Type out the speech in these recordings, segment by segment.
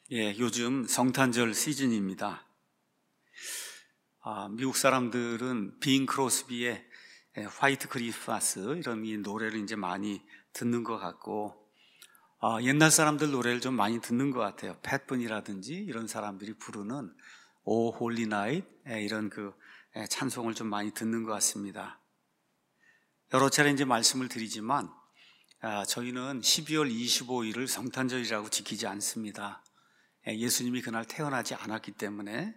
요즘 성탄절 시즌입니다. 미국 사람들은 빈 크로스비의 화이트 크리스마스 이런 이 노래를 이제 많이 듣는 것 같고, 옛날 사람들 노래를 좀 많이 듣는 것 같아요. 팻분이라든지 이런 사람들이 부르는 오 홀리 나잇 이런 찬송을 좀 많이 듣는 것 같습니다. 여러 차례 이제 말씀을 드리지만 저희는 12월 25일을 성탄절이라고 지키지 않습니다. 예수님이 그날 태어나지 않았기 때문에.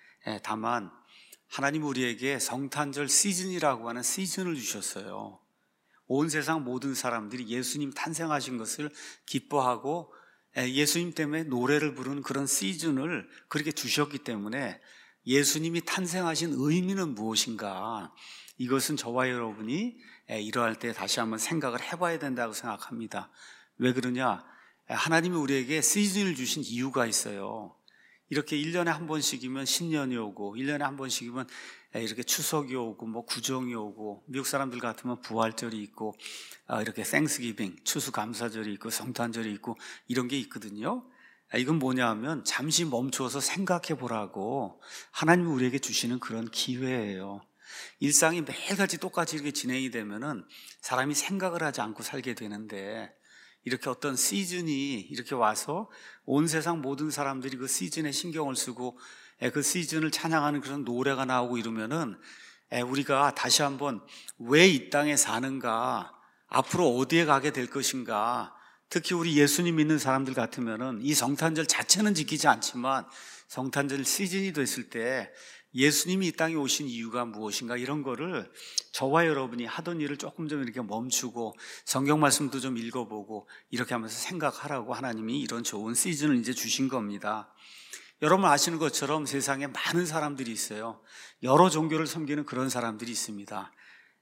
다만 하나님 우리에게 성탄절 시즌이라고 하는 시즌을 주셨어요. 온 세상 모든 사람들이 예수님 탄생하신 것을 기뻐하고 예수님 때문에 노래를 부르는 그런 시즌을 그렇게 주셨기 때문에 예수님이 탄생하신 의미는 무엇인가, 이것은 저와 여러분이 이러할 때 다시 한번 생각을 해봐야 된다고 생각합니다. 왜 그러냐? 하나님이 우리에게 시즌을 주신 이유가 있어요. 이렇게 1년에 한 번씩이면 신년이 오고, 1년에 한 번씩이면 이렇게 추석이 오고, 구정이 오고, 미국 사람들 같으면 부활절이 있고, 이렇게 땡스기빙, 추수감사절이 있고, 성탄절이 있고, 이런 게 있거든요. 이건 뭐냐 하면 잠시 멈춰서 생각해 보라고 하나님이 우리에게 주시는 그런 기회예요. 일상이 매일같이 똑같이 이렇게 진행이 되면은 사람이 생각을 하지 않고 살게 되는데, 이렇게 어떤 시즌이 이렇게 와서 온 세상 모든 사람들이 그 시즌에 신경을 쓰고 그 시즌을 찬양하는 그런 노래가 나오고 이러면은 우리가 다시 한번 왜 이 땅에 사는가, 앞으로 어디에 가게 될 것인가, 특히 우리 예수님 믿는 사람들 같으면은 이 성탄절 자체는 지키지 않지만 성탄절 시즌이 됐을 때 예수님이 이 땅에 오신 이유가 무엇인가, 이런 거를 저와 여러분이 하던 일을 조금 좀 이렇게 멈추고 성경 말씀도 좀 읽어보고 이렇게 하면서 생각하라고 하나님이 이런 좋은 시즌을 이제 주신 겁니다. 여러분 아시는 것처럼 세상에 많은 사람들이 있어요. 여러 종교를 섬기는 그런 사람들이 있습니다.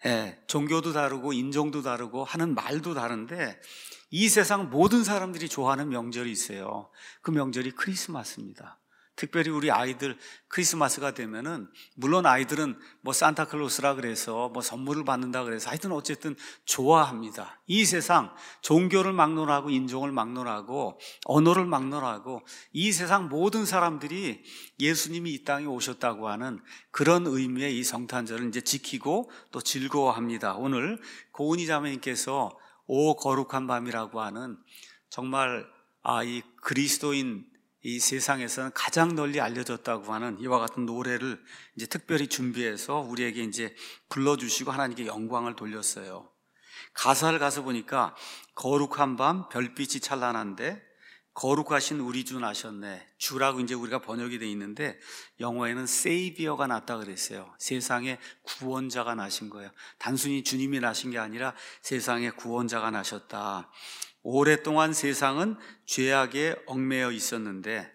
종교도 다르고 인종도 다르고 하는 말도 다른데 이 세상 모든 사람들이 좋아하는 명절이 있어요. 그 명절이 크리스마스입니다. 특별히 우리 아이들 크리스마스가 되면은, 물론 아이들은 산타클로스라 그래서 선물을 받는다 그래서 하여튼 어쨌든 좋아합니다. 이 세상 종교를 막론하고 인종을 막론하고 언어를 막론하고 이 세상 모든 사람들이 예수님이 이 땅에 오셨다고 하는 그런 의미의 이 성탄절을 이제 지키고 또 즐거워합니다. 오늘 고은희 자매님께서 오 거룩한 밤이라고 하는, 정말 이 그리스도인 이 세상에서는 가장 널리 알려졌다고 하는 이와 같은 노래를 이제 특별히 준비해서 우리에게 이제 불러주시고 하나님께 영광을 돌렸어요. 가사를 가서 보니까 거룩한 밤 별빛이 찬란한데 거룩하신 우리 주 나셨네. 주라고 이제 우리가 번역이 돼 있는데 영어에는 세이비어가 났다 그랬어요. 세상에 구원자가 나신 거예요. 단순히 주님이 나신 게 아니라 세상에 구원자가 나셨다. 오랫동안 세상은 죄악에 얽매여 있었는데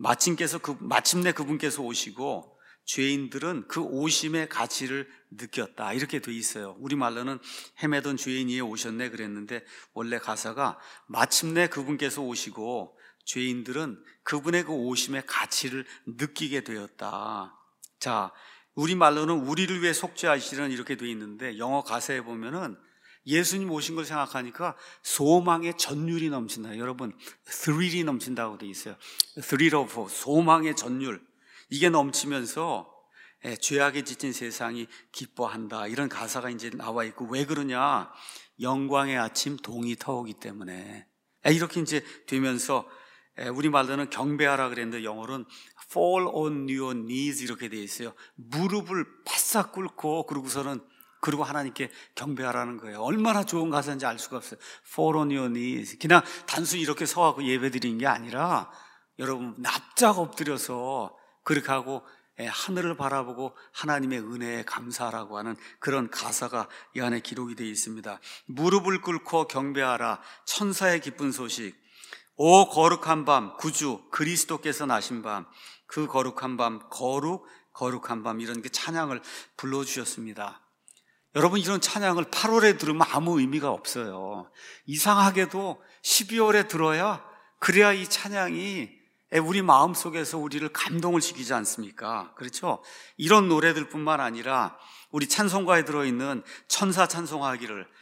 마침내 그분께서 오시고 죄인들은 그 오심의 가치를 느꼈다, 이렇게 돼 있어요. 우리말로는 헤매던 죄인이 오셨네 그랬는데 원래 가사가 마침내 그분께서 오시고 죄인들은 그분의 그 오심의 가치를 느끼게 되었다. 자, 우리말로는 우리를 위해 속죄하시려는 이렇게 돼 있는데 영어 가사에 보면은 예수님 오신 걸 생각하니까 소망의 전율이 넘친다. 여러분, thrill이 넘친다고 돼 있어요. thrill of 소망의 전율, 이게 넘치면서 죄악에 지친 세상이 기뻐한다, 이런 가사가 이제 나와 있고, 왜 그러냐? 영광의 아침 동이 터오기 때문에. 이렇게 이제 되면서 우리말로는 경배하라 그랬는데 영어로는 fall on your knees 이렇게 돼 있어요. 무릎을 바싹 꿇고 그리고 하나님께 경배하라는 거예요. 얼마나 좋은 가사인지 알 수가 없어요. Fall on your knees. 그냥 단순히 이렇게 서하고 예배 드리는 게 아니라 여러분 납작 엎드려서 그렇게 하고 하늘을 바라보고 하나님의 은혜에 감사하라고 하는 그런 가사가 이 안에 기록이 되어 있습니다. 무릎을 꿇고 경배하라, 천사의 기쁜 소식. 오 거룩한 밤, 구주 그리스도께서 나신 밤, 그 거룩한 밤, 거룩한 밤, 이런 게 찬양을 불러주셨습니다. 여러분, 이런 찬양을 8월에 들으면 아무 의미가 없어요. 이상하게도 12월에 들어야, 그래야 이 찬양이 우리 마음속에서 우리를 감동을 시키지 않습니까? 그렇죠? 이런 노래들뿐만 아니라 우리 찬송가에 들어있는 천사 찬송하기를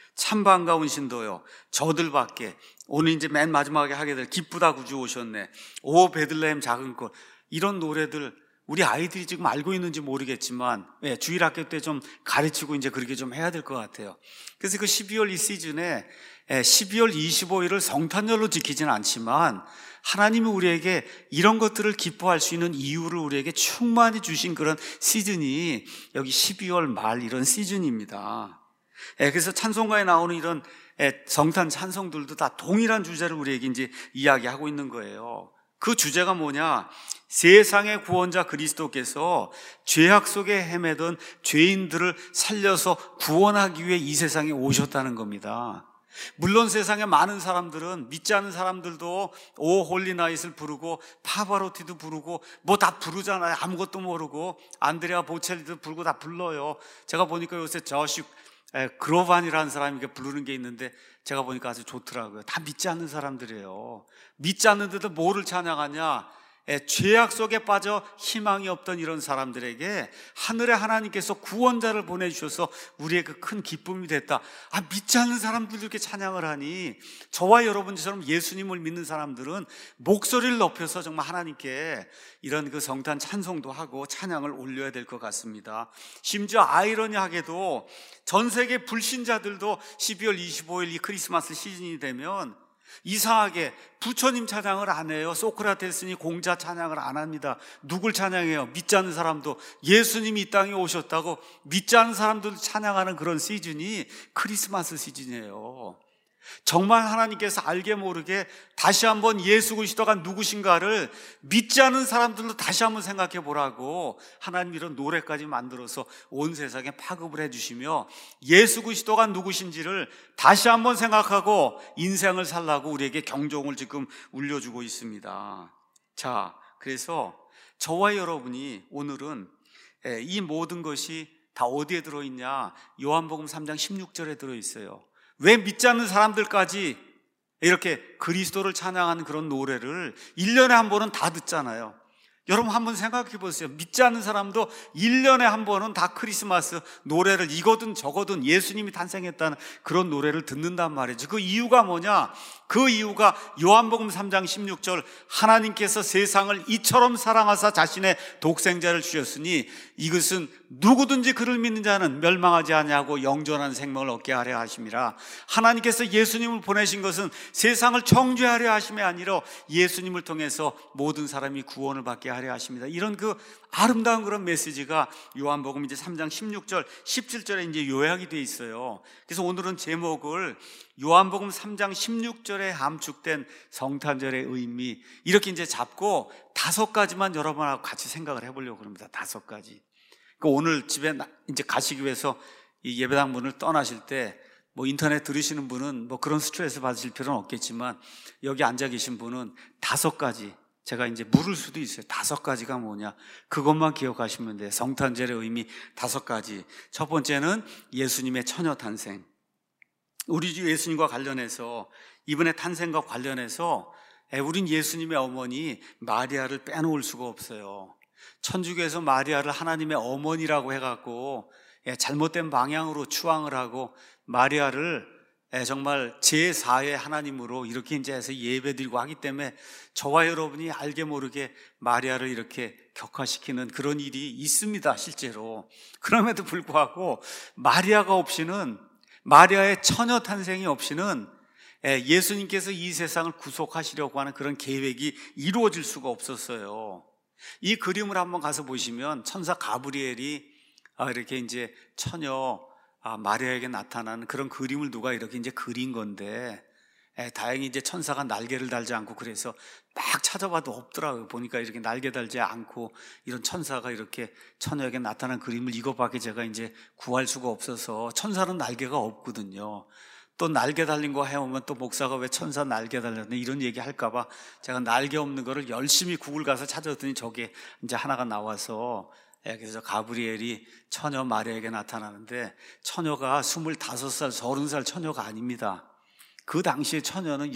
참 반가운 신도요 저들밖에 오늘 이제 맨 마지막에 하게 될 기쁘다 구주 오셨네, 오 베들레헴 작은 꽃, 이런 노래들 우리 아이들이 지금 알고 있는지 모르겠지만 주일학교 때 좀 가르치고 이제 그렇게 좀 해야 될 것 같아요. 그래서 그 12월 이 시즌에 12월 25일을 성탄절로 지키지는 않지만 하나님이 우리에게 이런 것들을 기뻐할 수 있는 이유를 우리에게 충만히 주신 그런 시즌이 여기 12월 말 이런 시즌입니다. 그래서 찬송가에 나오는 이런 성탄 찬송들도 다 동일한 주제를 우리에게 이제 이야기하고 있는 거예요. 그 주제가 뭐냐? 세상의 구원자 그리스도께서 죄악 속에 헤매던 죄인들을 살려서 구원하기 위해 이 세상에 오셨다는 겁니다. 물론 세상에 많은 사람들은, 믿지 않는 사람들도 오 홀리나잇을 부르고 파바로티도 부르고 뭐 다 부르잖아요. 아무것도 모르고 안드레아 보첼리도 부르고 다 불러요. 제가 보니까 요새 저식 그로반이라는 사람이 이렇게 부르는 게 있는데 제가 보니까 아주 좋더라고요. 다 믿지 않는 사람들이에요. 믿지 않는데도 뭐를 찬양하냐? 죄악 속에 빠져 희망이 없던 이런 사람들에게 하늘의 하나님께서 구원자를 보내주셔서 우리의 그 큰 기쁨이 됐다. 믿지 않는 사람들도 이렇게 찬양을 하니 저와 여러분처럼 예수님을 믿는 사람들은 목소리를 높여서 정말 하나님께 이런 그 성탄 찬송도 하고 찬양을 올려야 될 것 같습니다. 심지어 아이러니하게도 전 세계 불신자들도 12월 25일 이 크리스마스 시즌이 되면 이상하게 부처님 찬양을 안 해요. 소크라테스니 공자 찬양을 안 합니다. 누굴 찬양해요? 믿지 않는 사람도 예수님이 이 땅에 오셨다고 믿지 않는 사람들도 찬양하는 그런 시즌이 크리스마스 시즌이에요. 정말 하나님께서 알게 모르게 다시 한번 예수 그리스도가 누구신가를 믿지 않는 사람들도 다시 한번 생각해 보라고 하나님 이런 노래까지 만들어서 온 세상에 파급을 해주시며 예수 그리스도가 누구신지를 다시 한번 생각하고 인생을 살라고 우리에게 경종을 지금 울려주고 있습니다. 자, 그래서 저와 여러분이 오늘은 이 모든 것이 다 어디에 들어있냐? 요한복음 3장 16절에 들어있어요. 왜 믿지 않는 사람들까지 이렇게 그리스도를 찬양하는 그런 노래를 1년에 한 번은 다 듣잖아요. 여러분 한번 생각해 보세요. 믿지 않는 사람도 1년에 한 번은 다 크리스마스 노래를 이거든 저거든 예수님이 탄생했다는 그런 노래를 듣는단 말이죠. 그 이유가 뭐냐? 그 이유가 요한복음 3장 16절 하나님께서 세상을 이처럼 사랑하사 자신의 독생자를 주셨으니 이것은 누구든지 그를 믿는 자는 멸망하지 아니하고 영존한 생명을 얻게 하려 하심이라. 하나님께서 예수님을 보내신 것은 세상을 정죄하려 하심이 아니라 예수님을 통해서 모든 사람이 구원을 받게 하려 하십니다. 이런 그 아름다운 그런 메시지가 요한복음 이제 3장 16절 17절에 이제 요약이 되어 있어요. 그래서 오늘은 제목을 요한복음 3장 16절에 함축된 성탄절의 의미 이렇게 이제 잡고 5가지만 여러분하고 같이 생각을 해보려고 합니다. 5가지. 그러니까 오늘 집에 이제 가시기 위해서 이 예배당 문을 떠나실 때 뭐 인터넷 들으시는 분은 뭐 그런 스트레스 받으실 필요는 없겠지만 여기 앉아 계신 분은 5가지 제가 이제 물을 수도 있어요. 5가지가 뭐냐? 그것만 기억하시면 돼요. 성탄절의 의미 5가지. 첫 번째는 예수님의 처녀 탄생. 우리 주 예수님과 관련해서 이번에 탄생과 관련해서 우린 예수님의 어머니 마리아를 빼놓을 수가 없어요. 천주교에서 마리아를 하나님의 어머니라고 해갖고 잘못된 방향으로 추앙을 하고 마리아를 정말 제4의 하나님으로 이렇게 이제 해서 예배드리고 하기 때문에 저와 여러분이 알게 모르게 마리아를 이렇게 격화시키는 그런 일이 있습니다, 실제로. 그럼에도 불구하고 마리아가 없이는, 마리아의 처녀 탄생이 없이는 예수님께서 이 세상을 구속하시려고 하는 그런 계획이 이루어질 수가 없었어요. 이 그림을 한번 가서 보시면 천사 가브리엘이 이렇게 이제 처녀 마리아에게 나타나는 그런 그림을 누가 이렇게 이제 그린 건데 다행히 이제 천사가 날개를 달지 않고 그래서 막 찾아봐도 없더라고요. 보니까 이렇게 날개 달지 않고 이런 천사가 이렇게 처녀에게 나타난 그림을 이것밖에 제가 이제 구할 수가 없어서 천사는 날개가 없거든요. 또 날개 달린 거 해오면 또 목사가 왜 천사 날개 달렸네 이런 얘기 할까봐 제가 날개 없는 거를 열심히 구글 가서 찾았더니 저게 이제 하나가 나와서 그래서 가브리엘이 처녀 마리아에게 나타나는데 처녀가 25살, 30살 처녀가 아닙니다. 그 당시에 처녀는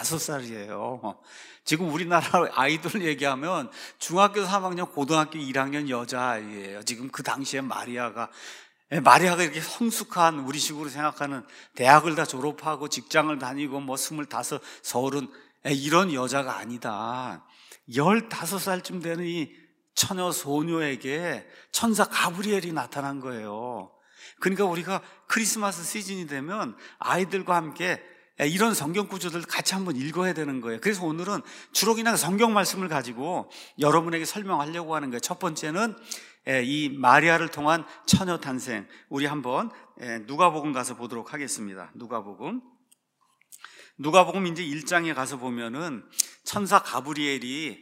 15살이에요. 지금 우리나라 아이들 얘기하면 중학교 3학년, 고등학교 1학년 여자아이예요. 지금 그 당시에 마리아가 마리아가 이렇게 성숙한, 우리식으로 생각하는 대학을 다 졸업하고 직장을 다니고 뭐 25, 30 이런 여자가 아니다. 15살쯤 되는 이 처녀 소녀에게 천사 가브리엘이 나타난 거예요. 그러니까 우리가 크리스마스 시즌이 되면 아이들과 함께 이런 성경 구조들 같이 한번 읽어야 되는 거예요. 그래서 오늘은 주로 그냥 성경 말씀을 가지고 여러분에게 설명하려고 하는 거예요. 첫 번째는 이 마리아를 통한 처녀 탄생, 우리 한번 누가복음 가서 보도록 하겠습니다. 누가복음 이제 1장에 가서 보면은 천사 가브리엘이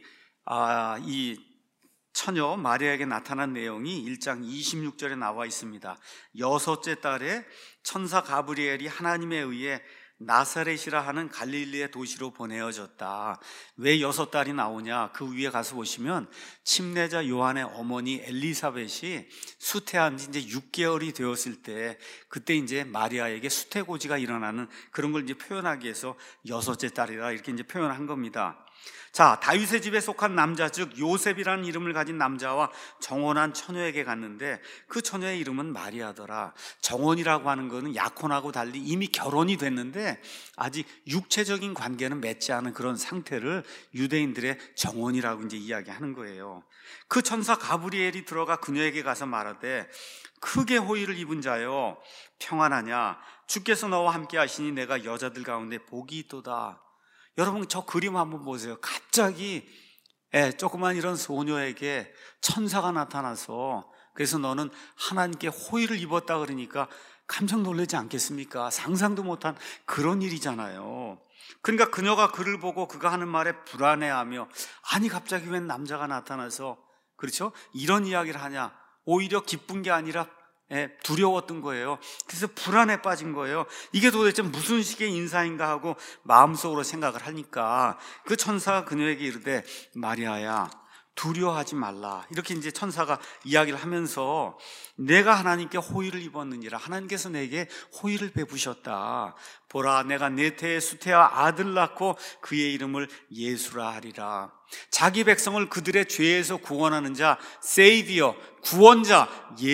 이 처녀 마리아에게 나타난 내용이 1장 26절에 나와 있습니다. 여섯째 달에 천사 가브리엘이 하나님에 의해 나사렛이라 하는 갈릴리의 도시로 보내어졌다. 왜 6달이 나오냐? 그 위에 가서 보시면 침례자 요한의 어머니 엘리사벳이 수태한 지 이제 6개월이 되었을 때, 그때 이제 마리아에게 수태고지가 일어나는 그런 걸 이제 표현하기 위해서 6째 달이라 이렇게 이제 표현한 겁니다. 자, 다윗의 집에 속한 남자, 즉 요셉이라는 이름을 가진 남자와 정혼한 처녀에게 갔는데 그 처녀의 이름은 마리아더라. 정혼이라고 하는 거는 약혼하고 달리 이미 결혼이 됐는데 아직 육체적인 관계는 맺지 않은 그런 상태를 유대인들의 정혼이라고 이제 이야기하는 거예요. 그 천사 가브리엘이 들어가 그녀에게 가서 말하되 크게 호의를 입은 자여 평안하냐? 주께서 너와 함께 하시니 내가 여자들 가운데 복이 있도다. 여러분 저 그림 한번 보세요. 갑자기 조그만 이런 소녀에게 천사가 나타나서 그래서 너는 하나님께 호의를 입었다 그러니까 깜짝 놀라지 않겠습니까? 상상도 못한 그런 일이잖아요. 그러니까 그녀가 그를 보고 그가 하는 말에 불안해하며 아니 갑자기 웬 남자가 나타나서, 그렇죠? 이런 이야기를 하냐? 오히려 기쁜 게 아니라 두려웠던 거예요. 그래서 불안에 빠진 거예요. 이게 도대체 무슨 식의 인사인가 하고 마음속으로 생각을 하니까 그 천사가 그녀에게 이르되 마리아야 두려워하지 말라. 이렇게 이제 천사가 이야기를 하면서 내가 하나님께 호의를 입었느니라. 하나님께서 내게 호의를 베푸셨다. 보라 내가 내 태에 수태와 아들 낳고 그의 이름을 예수라 하리라. 자기 백성을 그들의 죄에서 구원하는 자, 세이비어, 구원자,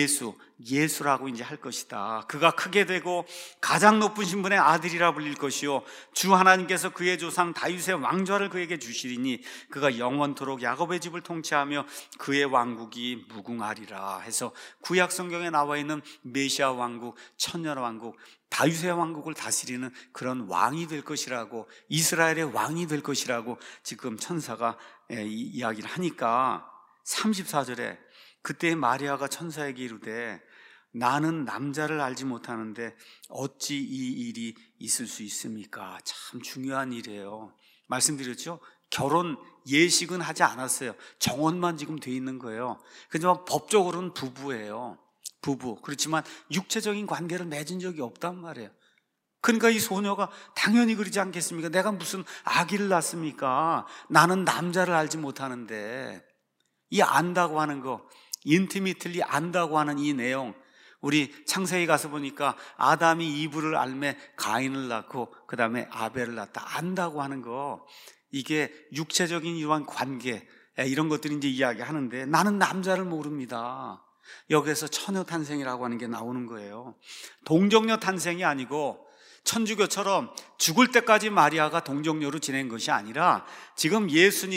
예수라고 이제 할 것이다. 그가 크게 되고 가장 높은 신분의 아들이라 불릴 것이요 주 하나님께서 그의 조상 다윗의 왕좌를 그에게 주시리니 그가 영원토록 야곱의 집을 통치하며 그의 왕국이 무궁하리라 해서 구약 성경에 나와 있는 메시아 왕국, 천년 왕국, 다윗의 왕국을 다스리는 그런 왕이 될 것이라고, 이스라엘의 왕이 될 것이라고 지금 천사가 이야기를 하니까 34절에 그때 마리아가 천사에게 이르되 나는 남자를 알지 못하는데 어찌 이 일이 있을 수 있습니까? 참 중요한 일이에요. 말씀드렸죠? 결혼 예식은 하지 않았어요. 정혼만 지금 돼 있는 거예요. 그렇지만 법적으로는 부부예요. 부부. 그렇지만 육체적인 관계를 맺은 적이 없단 말이에요. 그러니까 이 소녀가 당연히 그러지 않겠습니까? 내가 무슨 아기를 낳습니까? 나는 남자를 알지 못하는데. 이 안다고 하는 거, 인티미틀리 안다고 하는 이 내용, 우리 창세기 가서 보니까 아담이 이브를 알매 가인을 낳고 그 다음에 아벨을 낳았다. 안다고 하는 거, 이게 육체적인 이러한 관계, 이런 것들이 이제 이야기하는데 나는 남자를 모릅니다. 여기에서 처녀 탄생이라고 하는 게 나오는 거예요. 동정녀 탄생이 아니고 천주교처럼 죽을 때까지 마리아가 동정녀로 지낸 것이 아니라 지금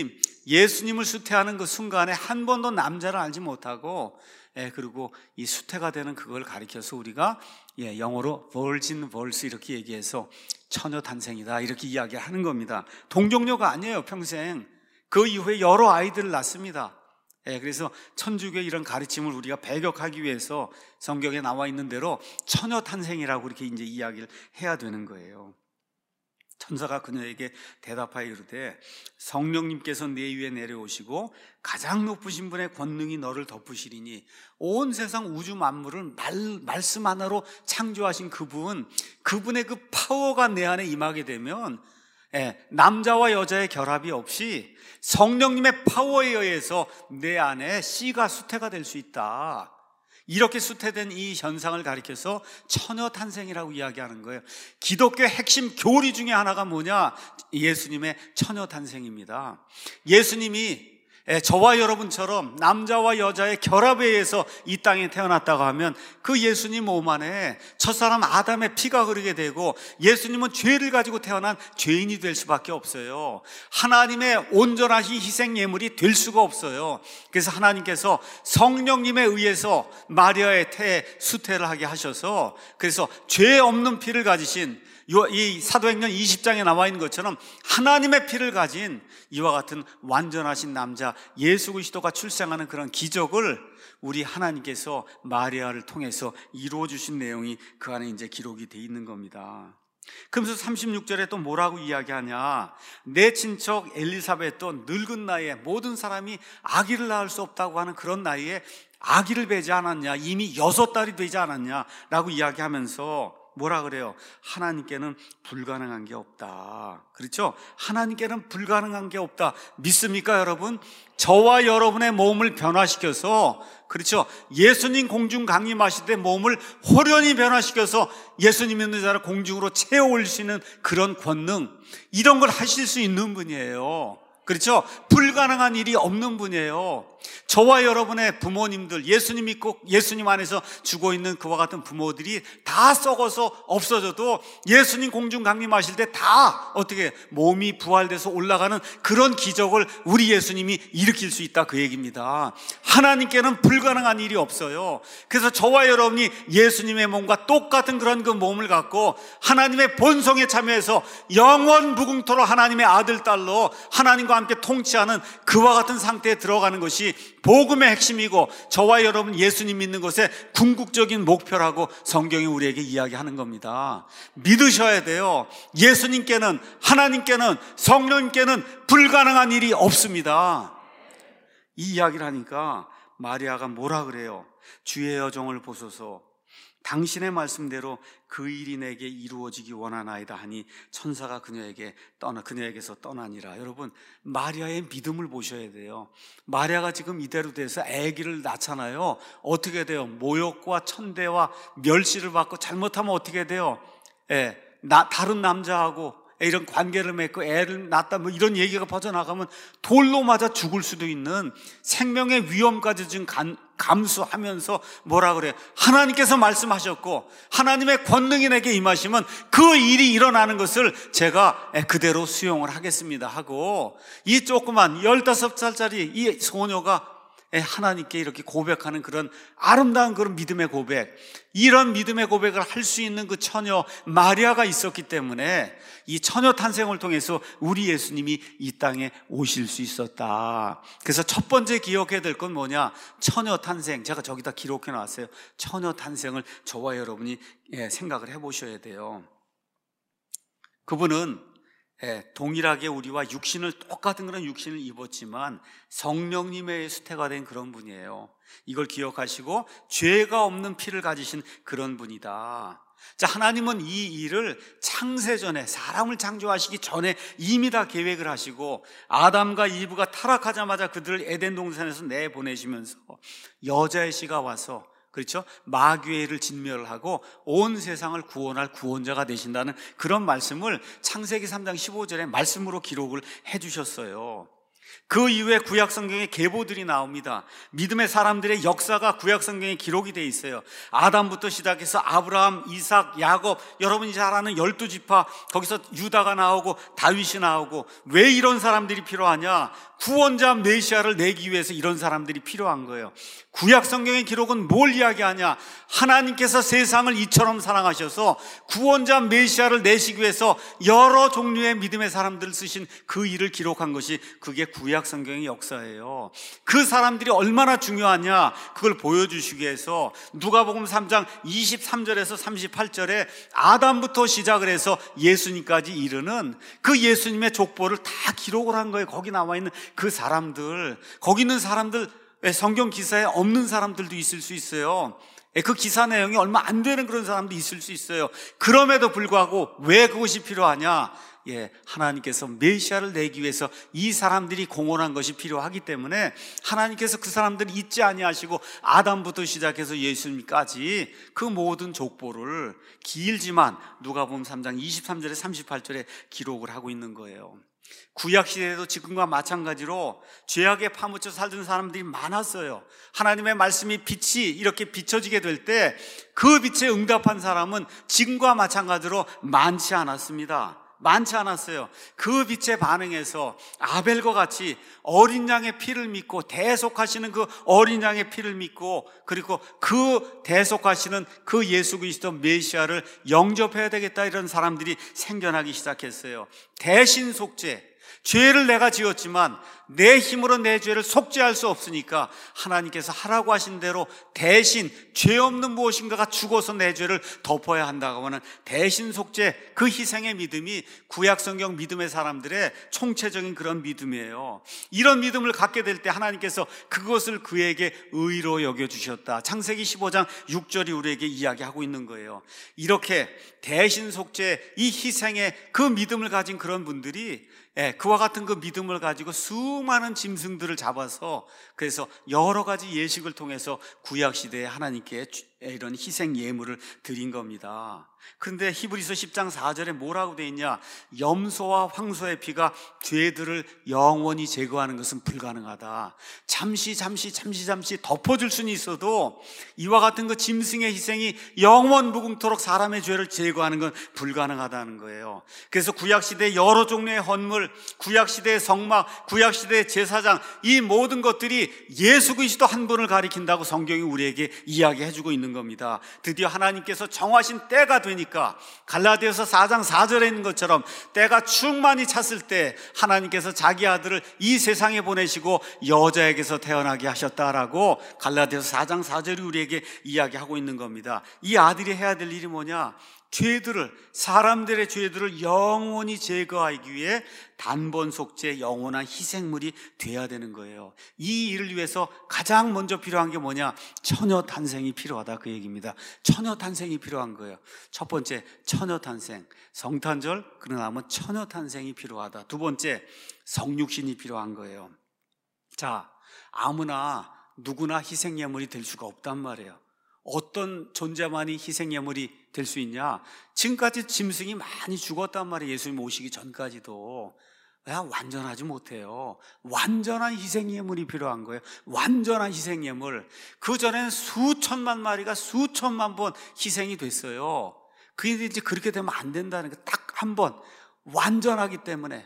예수님을 수태하는 그 순간에 한 번도 남자를 알지 못하고 그리고 이 수태가 되는 그걸 가리켜서 우리가 영어로 virgin birth 이렇게 얘기해서 처녀 탄생이다 이렇게 이야기하는 겁니다. 동정녀가 아니에요. 평생 그 이후에 여러 아이들을 낳습니다. 그래서 천주교의 이런 가르침을 우리가 배격하기 위해서 성경에 나와 있는 대로 처녀 탄생이라고 이렇게 이제 이야기를 해야 되는 거예요. 천사가 그녀에게 대답하여 이르되 성령님께서 내 위에 내려오시고 가장 높으신 분의 권능이 너를 덮으시리니 온 세상 우주 만물을 말씀 하나로 창조하신 그분의 그 파워가 내 안에 임하게 되면 남자와 여자의 결합이 없이 성령님의 파워에 의해서 내 안에 씨가 수태가 될 수 있다. 이렇게 수태된 이 현상을 가리켜서 처녀 탄생이라고 이야기하는 거예요. 기독교의 핵심 교리 중에 하나가 뭐냐? 예수님의 처녀 탄생입니다. 예수님이 저와 여러분처럼 남자와 여자의 결합에 의해서 이 땅에 태어났다고 하면 그 예수님 몸 안에 첫사람 아담의 피가 흐르게 되고 예수님은 죄를 가지고 태어난 죄인이 될 수밖에 없어요. 하나님의 온전하신 희생 예물이 될 수가 없어요. 그래서 하나님께서 성령님에 의해서 마리아의 태에 수태를 하게 하셔서, 그래서 죄 없는 피를 가지신 이 사도행전 20장에 나와 있는 것처럼 하나님의 피를 가진 이와 같은 완전하신 남자 예수 그리스도가 출생하는 그런 기적을 우리 하나님께서 마리아를 통해서 이루어 주신 내용이 그 안에 이제 기록이 돼 있는 겁니다. 그러면서 36절에 또 뭐라고 이야기하냐, 내 친척 엘리사벳도 늙은 나이에 모든 사람이 아기를 낳을 수 없다고 하는 그런 나이에 아기를 배지 않았냐, 이미 6달이 되지 않았냐 라고 이야기하면서 뭐라 그래요? 하나님께는 불가능한 게 없다. 그렇죠? 하나님께는 불가능한 게 없다. 믿습니까, 여러분? 저와 여러분의 몸을 변화시켜서, 그렇죠? 예수님 공중 강림하실 때 몸을 호련히 변화시켜서 예수님 있는 자를 공중으로 채워 올리시는 그런 권능, 이런 걸 하실 수 있는 분이에요. 그렇죠? 불가능한 일이 없는 분이에요. 저와 여러분의 부모님들, 예수님 믿고 예수님 안에서 죽어 있는 그와 같은 부모들이 다 썩어서 없어져도 예수님 공중 강림하실 때 다 어떻게 몸이 부활돼서 올라가는 그런 기적을 우리 예수님이 일으킬 수 있다, 그 얘기입니다. 하나님께는 불가능한 일이 없어요. 그래서 저와 여러분이 예수님의 몸과 똑같은 그런 그 몸을 갖고 하나님의 본성에 참여해서 영원 무궁토록 하나님의 아들, 딸로 하나님과 함께 통치하는 그와 같은 상태에 들어가는 것이 복음의 핵심이고, 저와 여러분 예수님 믿는 것의 궁극적인 목표라고 성경이 우리에게 이야기하는 겁니다. 믿으셔야 돼요. 예수님께는, 하나님께는, 성령님께는 불가능한 일이 없습니다. 이 이야기를 하니까 마리아가 뭐라 그래요? 주의 여종을 보소서, 당신의 말씀대로 그 일이 내게 이루어지기 원하나이다 하니 천사가 그녀에게서 떠나니라. 여러분, 마리아의 믿음을 보셔야 돼요. 마리아가 지금 이대로 돼서 아기를 낳잖아요. 어떻게 돼요? 모욕과 천대와 멸시를 받고, 잘못하면 어떻게 돼요? 다른 남자하고 이런 관계를 맺고 애를 낳았다, 뭐 이런 얘기가 퍼져나가면 돌로 맞아 죽을 수도 있는 생명의 위험까지 지금 감수하면서 뭐라 그래요? 하나님께서 말씀하셨고 하나님의 권능이 내게 임하시면 그 일이 일어나는 것을 제가 그대로 수용을 하겠습니다 하고, 이 조그만 15살짜리 이 소녀가 하나님께 이렇게 고백하는 그런 아름다운 그런 믿음의 고백, 이런 믿음의 고백을 할 수 있는 그 처녀 마리아가 있었기 때문에 이 처녀 탄생을 통해서 우리 예수님이 이 땅에 오실 수 있었다. 그래서 첫 번째 기억해야 될 건 뭐냐? 처녀 탄생. 제가 저기다 기록해 놨어요. 처녀 탄생을 저와 여러분이 생각을 해보셔야 돼요. 그분은 동일하게 우리와 똑같은 그런 육신을 입었지만 성령님의 수태가 된 그런 분이에요. 이걸 기억하시고 죄가 없는 피를 가지신 그런 분이다. 자, 하나님은 이 일을 창세전에, 사람을 창조하시기 전에 이미 다 계획을 하시고, 아담과 이브가 타락하자마자 그들을 에덴 동산에서 내보내시면서 여자의 씨가 와서, 그렇죠? 마귀의 진멸을 하고 온 세상을 구원할 구원자가 되신다는 그런 말씀을 창세기 3장 15절에 말씀으로 기록을 해주셨어요. 그 이후에 구약 성경에 계보들이 나옵니다. 믿음의 사람들의 역사가 구약 성경에 기록이 되어 있어요. 아담부터 시작해서 아브라함, 이삭, 야곱, 여러분이 잘 아는 12지파, 거기서 유다가 나오고 다윗이 나오고. 왜 이런 사람들이 필요하냐? 구원자 메시아를 내기 위해서 이런 사람들이 필요한 거예요. 구약 성경의 기록은 뭘 이야기하냐? 하나님께서 세상을 이처럼 사랑하셔서 구원자 메시아를 내시기 위해서 여러 종류의 믿음의 사람들을 쓰신 그 일을 기록한 것이, 그게 구약 성경의 역사예요. 그 사람들이 얼마나 중요하냐, 그걸 보여주시기 위해서 누가복음 3장 23절에서 38절에 아담부터 시작을 해서 예수님까지 이르는 그 예수님의 족보를 다 기록을 한 거예요. 거기 나와 있는 그 사람들, 거기 있는 사람들, 성경 기사에 없는 사람들도 있을 수 있어요. 그 기사 내용이 얼마 안 되는 그런 사람도 있을 수 있어요. 그럼에도 불구하고 왜 그것이 필요하냐? 하나님께서 메시아를 내기 위해서 이 사람들이 공헌한 것이 필요하기 때문에 하나님께서 그 사람들을 잊지 아니하시고 아담부터 시작해서 예수님까지 그 모든 족보를 길지만 누가복음 3장 23절에 38절에 기록을 하고 있는 거예요. 구약 시대에도 지금과 마찬가지로 죄악에 파묻혀 살던 사람들이 많았어요. 하나님의 말씀이 빛이 이렇게 비춰지게 될 때 그 빛에 응답한 사람은 지금과 마찬가지로 많지 않았습니다. 많지 않았어요. 그 빛에 반응해서 아벨과 같이 어린 양의 피를 믿고 대속하시는 그 어린 양의 피를 믿고, 그리고 그 대속하시는 그 예수 그리스도 메시아를 영접해야 되겠다, 이런 사람들이 생겨나기 시작했어요. 대신 속죄, 죄를 내가 지었지만 내 힘으로 내 죄를 속죄할 수 없으니까 하나님께서 하라고 하신 대로 대신 죄 없는 무엇인가가 죽어서 내 죄를 덮어야 한다고 하는 대신 속죄, 그 희생의 믿음이 구약 성경 믿음의 사람들의 총체적인 그런 믿음이에요. 이런 믿음을 갖게 될 때 하나님께서 그것을 그에게 의로 여겨주셨다. 창세기 15장 6절이 우리에게 이야기하고 있는 거예요. 이렇게 대신 속죄, 이 희생의 그 믿음을 가진 그런 분들이 그와 같은 그 믿음을 가지고 수많은 짐승들을 잡아서, 그래서 여러 가지 예식을 통해서 구약시대에 하나님께 이런 희생 예물을 드린 겁니다. 그런데 히브리서 10장 4절에 뭐라고 되어 있냐? 염소와 황소의 피가 죄들을 영원히 제거하는 것은 불가능하다. 잠시 덮어줄 수는 있어도 이와 같은 그 짐승의 희생이 영원 무궁토록 사람의 죄를 제거하는 건 불가능하다는 거예요. 그래서 구약시대의 여러 종류의 헌물, 구약시대의 성막, 구약시대의 제사장, 이 모든 것들이 예수 그리스도 한 분을 가리킨다고 성경이 우리에게 이야기해주고 있는 겁니다. 드디어 하나님께서 정하신 때가 되니까 갈라디아서 4장 4절에 있는 것처럼 때가 충만히 찼을 때 하나님께서 자기 아들을 이 세상에 보내시고 여자에게서 태어나게 하셨다라고 갈라디아서 4장 4절이 우리에게 이야기하고 있는 겁니다. 이 아들이 해야 될 일이 뭐냐? 사람들의 죄들을 영원히 제거하기 위해 단번 속죄, 영원한 희생물이 돼야 되는 거예요. 이 일을 위해서 가장 먼저 필요한 게 뭐냐? 처녀 탄생이 필요하다, 그 얘기입니다. 처녀 탄생이 필요한 거예요. 첫 번째, 처녀 탄생. 성탄절, 그러고 나면 처녀 탄생이 필요하다. 두 번째, 성육신이 필요한 거예요. 자, 아무나 누구나 희생예물이 될 수가 없단 말이에요. 어떤 존재만이 희생예물이 될 수 있냐? 지금까지 짐승이 많이 죽었단 말이에요. 예수님 오시기 전까지도. 완전하지 못해요. 완전한 희생예물이 필요한 거예요. 완전한 희생예물. 그 전에는 수천만 마리가 수천만 번 희생이 됐어요. 그런데 이제 그렇게 되면 안 된다는 게, 딱 한 번, 완전하기 때문에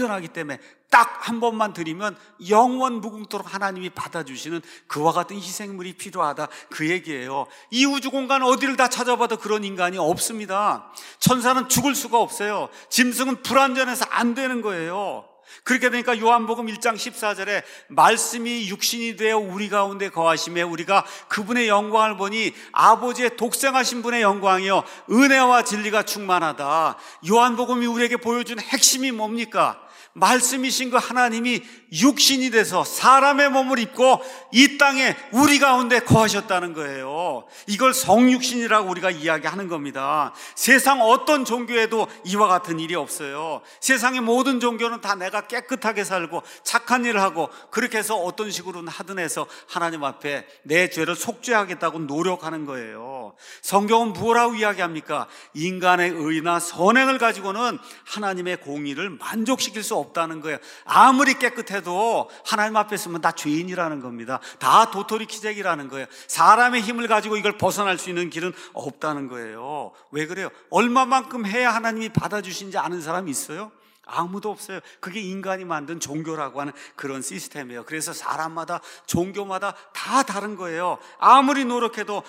딱 한 번만 드리면 영원 무궁토록 하나님이 받아주시는 그와 같은 희생물이 필요하다, 그 얘기예요. 이 우주 공간 어디를 다 찾아봐도 그런 인간이 없습니다. 천사는 죽을 수가 없어요. 짐승은 불완전해서 안 되는 거예요. 그렇게 되니까 요한복음 1장 14절에 말씀이 육신이 되어 우리 가운데 거하심에 우리가 그분의 영광을 보니 아버지의 독생하신 분의 영광이요 은혜와 진리가 충만하다. 요한복음이 우리에게 보여준 핵심이 뭡니까? 말씀이신 그 하나님이 육신이 돼서 사람의 몸을 입고 이 땅에 우리 가운데 거하셨다는 거예요. 이걸 성육신이라고 우리가 이야기하는 겁니다. 세상 어떤 종교에도 이와 같은 일이 없어요. 세상의 모든 종교는 다 내가 깨끗하게 살고 착한 일을 하고 그렇게 해서 어떤 식으로는 하든 해서 하나님 앞에 내 죄를 속죄하겠다고 노력하는 거예요. 성경은 뭐라고 이야기합니까? 인간의 의나 선행을 가지고는 하나님의 공의를 만족시킬 수 없다는 거예요. 아무리 깨끗해도 하나님 앞에 서면 다 죄인이라는 겁니다. 다 도토리 키재기라는 거예요. 사람의 힘을 가지고 이걸 벗어날 수 있는 길은 없다는 거예요. 왜 그래요? 얼마만큼 해야 하나님이 받아주신지 아는 사람이 있어요? 아무도 없어요. 그게 인간이 만든 종교라고 하는 그런 시스템이에요. 그래서 사람마다 종교마다 다 다른 거예요. 아무리 노력해도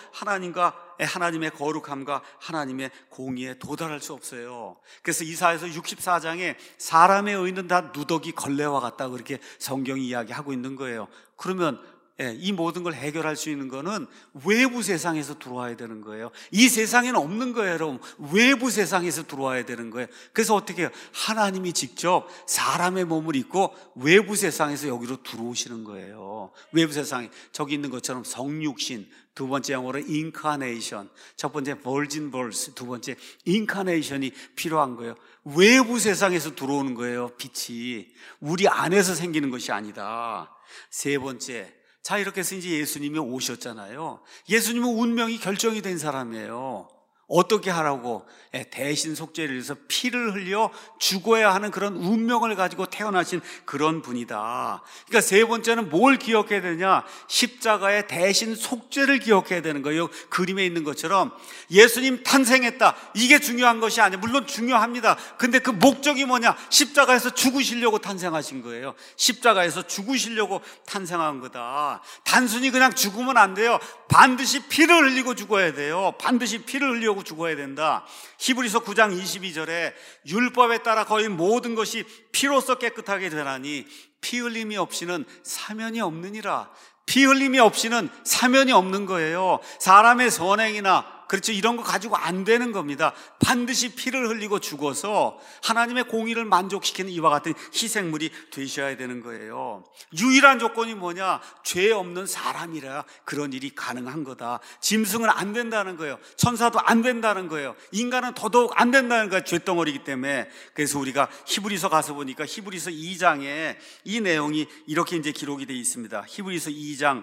하나님의 거룩함과 하나님의 공의에 도달할 수 없어요. 그래서 이사야서 64장에 사람의 의는 다 누더기 걸레와 같다, 그렇게 성경이 이야기하고 있는 거예요. 그러면 이 모든 걸 해결할 수 있는 거는 외부 세상에서 들어와야 되는 거예요. 이 세상에는 없는 거예요, 여러분. 외부 세상에서 들어와야 되는 거예요. 그래서 어떻게 해요? 하나님이 직접 사람의 몸을 입고 외부 세상에서 여기로 들어오시는 거예요. 외부 세상에 저기 있는 것처럼 성육신, 두 번째 영어로 incarnation, 첫 번째 virgin birth, 두 번째 incarnation이 필요한 거예요. 외부 세상에서 들어오는 거예요. 빛이 우리 안에서 생기는 것이 아니다. 세 번째, 자, 이렇게 해서 이제 예수님이 오셨잖아요. 예수님은 운명이 결정이 된 사람이에요. 어떻게 하라고? 대신 속죄를 위해서 피를 흘려 죽어야 하는 그런 운명을 가지고 태어나신 그런 분이다. 그러니까 세 번째는 뭘 기억해야 되냐? 십자가의 대신 속죄를 기억해야 되는 거예요. 그림에 있는 것처럼 예수님 탄생했다, 이게 중요한 것이 아니에요. 물론 중요합니다. 근데 그 목적이 뭐냐? 십자가에서 죽으시려고 탄생하신 거예요. 십자가에서 죽으시려고 탄생한 거다. 단순히 그냥 죽으면 안 돼요. 반드시 피를 흘리고 죽어야 돼요. 반드시 피를 흘리고 죽어야 된다. 히브리서 9장 22절에 율법에 따라 거의 모든 것이 피로써 깨끗하게 되나니 피 흘림이 없이는 사면이 없느니라. 피 흘림이 없이는 사면이 없는 거예요. 사람의 선행이나 그렇죠, 이런 거 가지고 안 되는 겁니다. 반드시 피를 흘리고 죽어서 하나님의 공의를 만족시키는 이와 같은 희생물이 되셔야 되는 거예요. 유일한 조건이 뭐냐? 죄 없는 사람이라 그런 일이 가능한 거다. 짐승은 안 된다는 거예요. 천사도 안 된다는 거예요. 인간은 더더욱 안 된다는 거예요. 죄덩어리이기 때문에. 그래서 우리가 히브리서 가서 보니까 히브리서 2장에 이 내용이 이렇게 이제 기록이 되어 있습니다. 히브리서 2장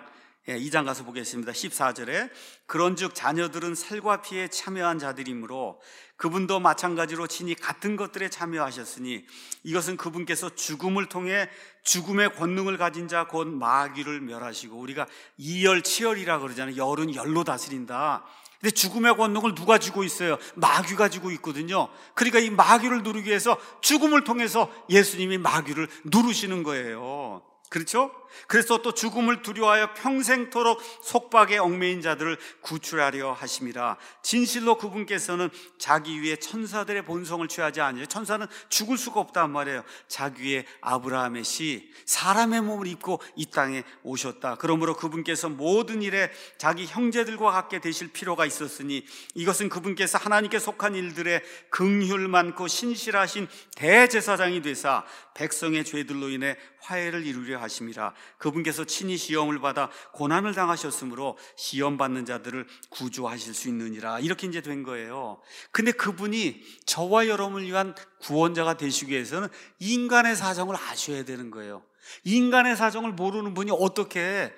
가서 보겠습니다. 14절에 그런즉 자녀들은 살과 피에 참여한 자들이므로 그분도 마찬가지로 친히 같은 것들에 참여하셨으니 이것은 그분께서 죽음을 통해 죽음의 권능을 가진 자 곧 마귀를 멸하시고, 우리가 이열치열이라 그러잖아요. 열은 열로 다스린다. 근데 죽음의 권능을 누가 쥐고 있어요? 마귀가 쥐고 있거든요. 그러니까 이 마귀를 누르기 위해서 죽음을 통해서 예수님이 마귀를 누르시는 거예요. 그렇죠? 그래서 또 죽음을 두려워하여 평생토록 속박에 얽매인 자들을 구출하려 하심이라. 진실로 그분께서는 자기 위에 천사들의 본성을 취하지 아니하여, 천사는 죽을 수가 없단 말이에요. 자기 위에 아브라함의 씨, 사람의 몸을 입고 이 땅에 오셨다. 그러므로 그분께서 모든 일에 자기 형제들과 같게 되실 필요가 있었으니 이것은 그분께서 하나님께 속한 일들에 긍휼 많고 신실하신 대제사장이 되사 백성의 죄들로 인해 화해를 이루려 하심이라. 그분께서 친히 시험을 받아 고난을 당하셨으므로 시험 받는 자들을 구주하실 수 있느니라. 이렇게 이제 된 거예요. 근데 그분이 저와 여러분을 위한 구원자가 되시기 위해서는 인간의 사정을 아셔야 되는 거예요. 인간의 사정을 모르는 분이 어떻게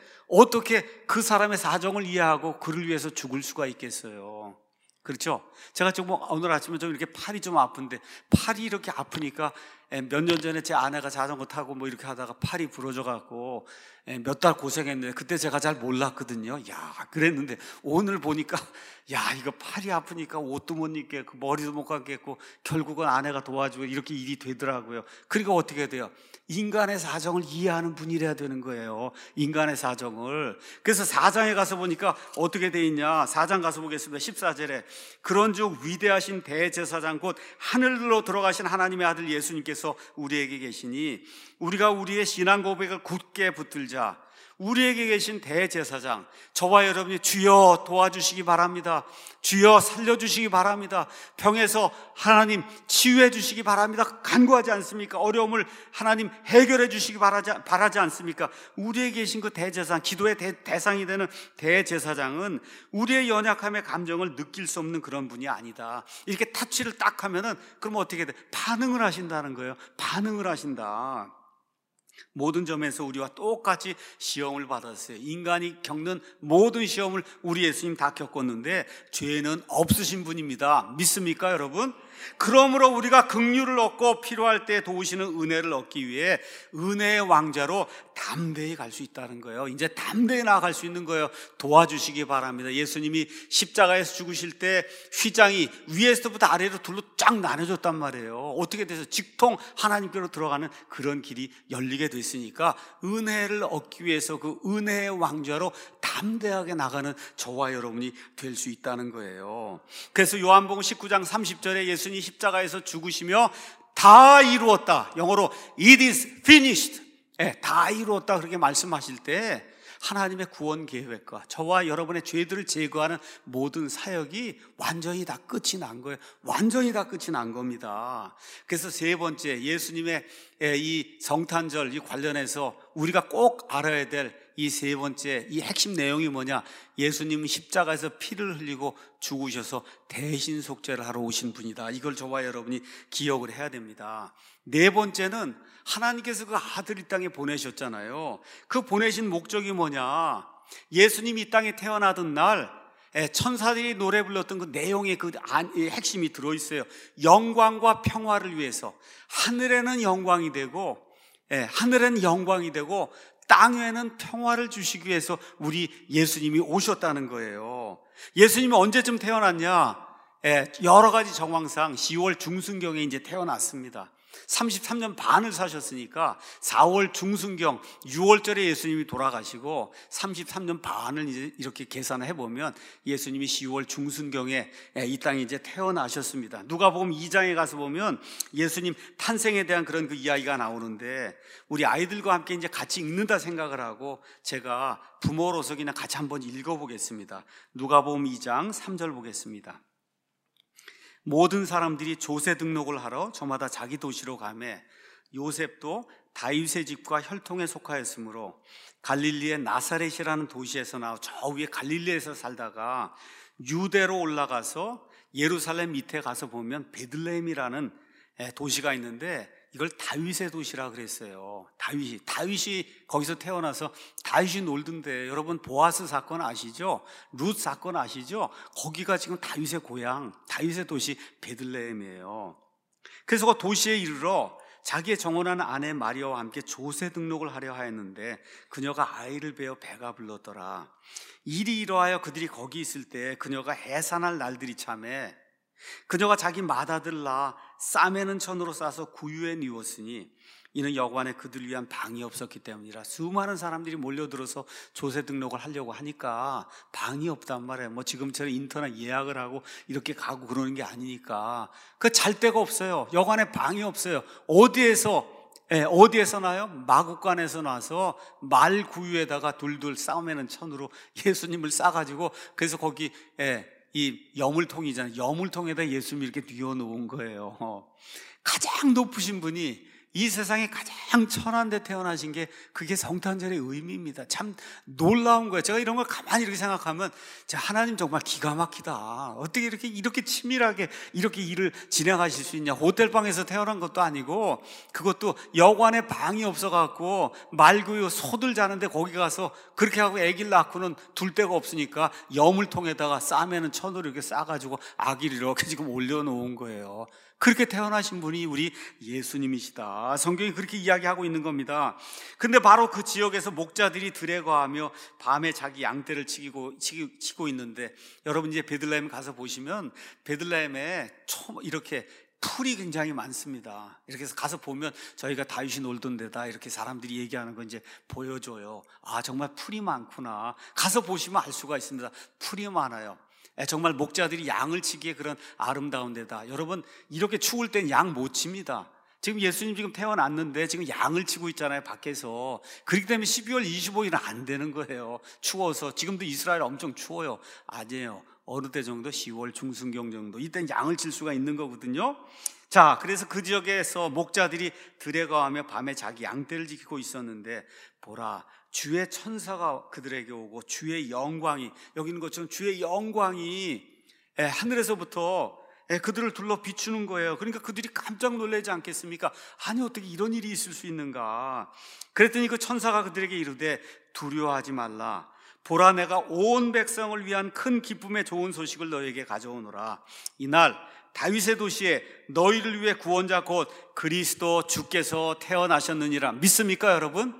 그 사람의 사정을 이해하고 그를 위해서 죽을 수가 있겠어요. 그렇죠? 제가 지금 오늘 아침에 좀 이렇게 팔이 좀 아픈데, 팔이 이렇게 아프니까 몇 년 전에 제 아내가 자전거 타고 뭐 이렇게 하다가 팔이 부러져 갖고 몇 달 고생했는데, 그때 제가 잘 몰랐거든요. 그랬는데 오늘 보니까 이거 팔이 아프니까 옷도 못 입겠고 머리도 못 감겠고 결국은 아내가 도와주고 이렇게 일이 되더라고요. 그러니까 어떻게 돼요? 인간의 사정을 이해하는 분이래야 되는 거예요. 인간의 사정을. 그래서 4장에 가서 보니까 어떻게 돼 있냐? 4장 가서 보겠습니다. 14절에 그런즉 위대하신 대제사장 곧 하늘로 들어가신 하나님의 아들 예수님께서 우리에게 계시니 우리가 우리의 신앙 고백을 굳게 붙들자. 우리에게 계신 대제사장, 저와 여러분이 주여 도와주시기 바랍니다. 주여 살려주시기 바랍니다. 병에서 하나님 치유해 주시기 바랍니다. 간구하지 않습니까? 어려움을 하나님 해결해 주시기 바라지 않습니까? 우리에게 계신 그 대제사장, 기도의 대상이 되는 대제사장은 우리의 연약함의 감정을 느낄 수 없는 그런 분이 아니다. 이렇게 타치를 딱 하면은 그럼 어떻게 돼? 반응을 하신다는 거예요. 반응을 하신다. 모든 점에서 우리와 똑같이 시험을 받았어요. 인간이 겪는 모든 시험을 우리 예수님 다 겪었는데 죄는 없으신 분입니다. 믿습니까, 여러분? 그러므로 우리가 긍휼을 얻고 필요할 때 도우시는 은혜를 얻기 위해 은혜의 왕자로 담대히 갈 수 있다는 거예요. 이제 담대히 나아갈 수 있는 거예요. 도와주시기 바랍니다. 예수님이 십자가에서 죽으실 때 휘장이 위에서부터 아래로 둘로 쫙 나눠졌단 말이에요. 어떻게 돼서 직통 하나님께로 들어가는 그런 길이 열리게 됐으니까 은혜를 얻기 위해서 그 은혜의 왕자로 담대하게 나가는 저와 여러분이 될 수 있다는 거예요. 그래서 요한복음 19장 30절에 예수님이 십자가에서 죽으시며 다 이루었다, 영어로 It is finished, 다 이루었다 그렇게 말씀하실 때 하나님의 구원 계획과 저와 여러분의 죄들을 제거하는 모든 사역이 완전히 다 끝이 난 거예요. 완전히 다 끝이 난 겁니다. 그래서 세 번째, 예수님의 이 성탄절 이 관련해서 우리가 꼭 알아야 될 이 세 번째, 이 핵심 내용이 뭐냐? 예수님은 십자가에서 피를 흘리고 죽으셔서 대신 속죄를 하러 오신 분이다. 이걸 저와 여러분이 기억을 해야 됩니다. 네 번째는 하나님께서 그 아들 이 땅에 보내셨잖아요. 그 보내신 목적이 뭐냐? 예수님이 이 땅에 태어나던 날 천사들이 노래 불렀던 그 내용의 핵심이 들어있어요. 영광과 평화를 위해서 하늘에는 영광이 되고, 하늘에는 영광이 되고 땅에는 평화를 주시기 위해서 우리 예수님이 오셨다는 거예요. 예수님이 언제쯤 태어났냐? 여러 가지 정황상 10월 중순경에 이제 태어났습니다. 33년 반을 사셨으니까 4월 중순경 6월절에 예수님이 돌아가시고 33년 반을 이제 이렇게 계산을 해보면 예수님이 10월 중순경에 이 땅에 이제 태어나셨습니다. 누가복음 2장에 가서 보면 예수님 탄생에 대한 그런 그 이야기가 나오는데 우리 아이들과 함께 이제 같이 읽는다 생각을 하고 제가 부모로서 그냥 같이 한번 읽어보겠습니다. 누가복음 2장 3절 보겠습니다. 모든 사람들이 조세 등록을 하러 저마다 자기 도시로 가매 요셉도 다윗의 집과 혈통에 속하였으므로 갈릴리의 나사렛이라는 도시에서 나와 저 위에 갈릴리에서 살다가 유대로 올라가서 예루살렘 밑에 가서 보면 베들레헴이라는 도시가 있는데 이걸 다윗의 도시라 그랬어요. 다윗이 거기서 태어나서 다윗이 놀던데 여러분 보아스 사건 아시죠? 룻 사건 아시죠? 거기가 지금 다윗의 고향, 다윗의 도시 베들레헴이에요. 그래서 그 도시에 이르러 자기의 정혼한 아내 마리아와 함께 조세 등록을 하려 하였는데 그녀가 아이를 베어 배가 불렀더라. 일이 이러하여 그들이 거기 있을 때 그녀가 해산할 날들이 참에 그녀가 자기 맏아들 낳아 싸매는 천으로 싸서 구유에 뉘었으니 이는 여관에 그들 위한 방이 없었기 때문이라. 수많은 사람들이 몰려들어서 조세 등록을 하려고 하니까 방이 없단 말이에요. 뭐 지금처럼 인터넷 예약을 하고 이렇게 가고 그러는 게 아니니까 그 잘 데가 없어요. 여관에 방이 없어요. 어디에서 나요? 마국간에서 나서 말 구유에다가 둘둘 싸매는 천으로 예수님을 싸가지고 그래서 거기 이 여물통이잖아요. 여물통에다 예수님이 이렇게 뉘어놓은 거예요. 가장 높으신 분이 이 세상에 가장 천한 데 태어나신 게 그게 성탄절의 의미입니다. 참 놀라운 거예요. 제가 이런 걸 가만히 이렇게 생각하면 하나님 정말 기가 막히다. 어떻게 이렇게 치밀하게 이렇게 일을 진행하실 수 있냐. 호텔방에서 태어난 것도 아니고 그것도 여관에 방이 없어갖고 말구유 소들 자는데 거기 가서 그렇게 하고 아기를 낳고는 둘 데가 없으니까 여물통에다가 싸매는 천으로 이렇게 싸가지고 아기를 이렇게 지금 올려놓은 거예요. 그렇게 태어나신 분이 우리 예수님이시다. 성경이 그렇게 이야기하고 있는 겁니다. 근데 바로 그 지역에서 목자들이 들에 거하며 밤에 자기 양떼를 치고 있는데 여러분 이제 베들레헴 가서 보시면 베들레헴에 이렇게 풀이 굉장히 많습니다. 이렇게 해서 가서 보면 저희가 다윗이 놀던 데다 이렇게 사람들이 얘기하는 거 이제 보여줘요. 아, 정말 풀이 많구나. 가서 보시면 알 수가 있습니다. 풀이 많아요. 정말 목자들이 양을 치기에 그런 아름다운 데다. 여러분 이렇게 추울 땐 양 못 칩니다. 지금 예수님 지금 태어났는데 지금 양을 치고 있잖아요, 밖에서. 그렇기 때문에 12월 25일은 안 되는 거예요. 추워서. 지금도 이스라엘 엄청 추워요. 아니에요. 어느 때 정도? 10월 중순경 정도. 이때는 양을 칠 수가 있는 거거든요. 자, 그래서 그 지역에서 목자들이 들에 거하며 밤에 자기 양떼를 지키고 있었는데 보라, 주의 천사가 그들에게 오고 주의 영광이, 여기 있는 것처럼 주의 영광이 하늘에서부터 그들을 둘러 비추는 거예요. 그러니까 그들이 깜짝 놀라지 않겠습니까? 아니 어떻게 이런 일이 있을 수 있는가? 그랬더니 그 천사가 그들에게 이르되 두려워하지 말라. 보라, 내가 온 백성을 위한 큰 기쁨의 좋은 소식을 너에게 가져오노라. 이날 다윗의 도시에 너희를 위해 구원자 곧 그리스도 주께서 태어나셨느니라. 믿습니까 여러분?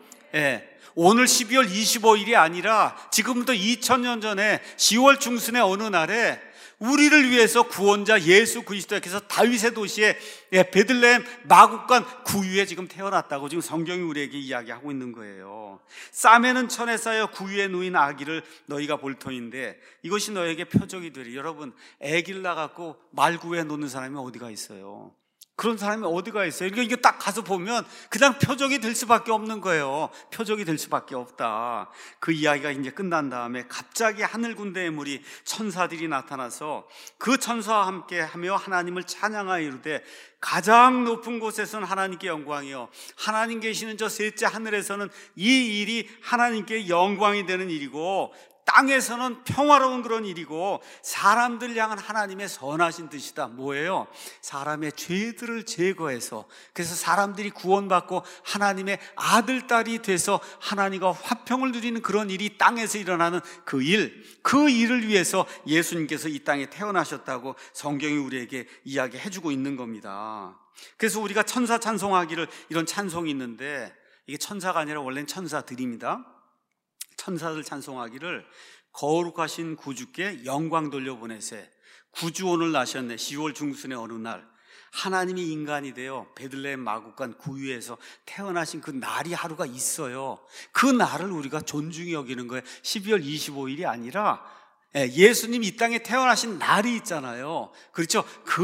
오늘 12월 25일이 아니라 지금부터 2000년 전에 10월 중순의 어느 날에 우리를 위해서 구원자 예수 그리스도께서 다윗의 도시에 베들레헴 마국간 구유에 지금 태어났다고 지금 성경이 우리에게 이야기하고 있는 거예요. 싸매는 천에 쌓여 구유에 누인 아기를 너희가 볼 터인데 이것이 너에게 표적이 되리. 여러분, 아기를 낳아갖고 말구유에 놓는 사람이 어디가 있어요? 그런 사람이 어디가 있어요? 이거 딱 가서 보면 그냥 표적이 될 수밖에 없는 거예요. 표적이 될 수밖에 없다. 그 이야기가 이제 끝난 다음에 갑자기 하늘 군대의 무리 천사들이 나타나서 그 천사와 함께 하며 하나님을 찬양하여 이르되 가장 높은 곳에서는 하나님께 영광이요 하나님 계시는 저 셋째 하늘에서는 이 일이 하나님께 영광이 되는 일이고 땅에서는 평화로운 그런 일이고 사람들 향한 하나님의 선하신 뜻이다. 뭐예요? 사람의 죄들을 제거해서, 그래서 사람들이 구원받고 하나님의 아들, 딸이 돼서 하나님과 화평을 누리는 그런 일이 땅에서 일어나는 그 일을 위해서 예수님께서 이 땅에 태어나셨다고 성경이 우리에게 이야기해주고 있는 겁니다. 그래서 우리가 천사 찬송하기를, 이런 찬송이 있는데, 이게 천사가 아니라 원래는 천사들입니다. 천사들 찬송하기를, 거룩하신 구주께 영광 돌려보내세, 구주오늘 나셨네, 10월 중순의 어느 날 하나님이 인간이 되어 베들레헴 마구간 구유에서 태어나신 그 날이 하루가 있어요. 그 날을 우리가 존중히 여기는 거예요. 12월 25일이 아니라 예수님 이 땅에 태어나신 날이 있잖아요. 그렇죠?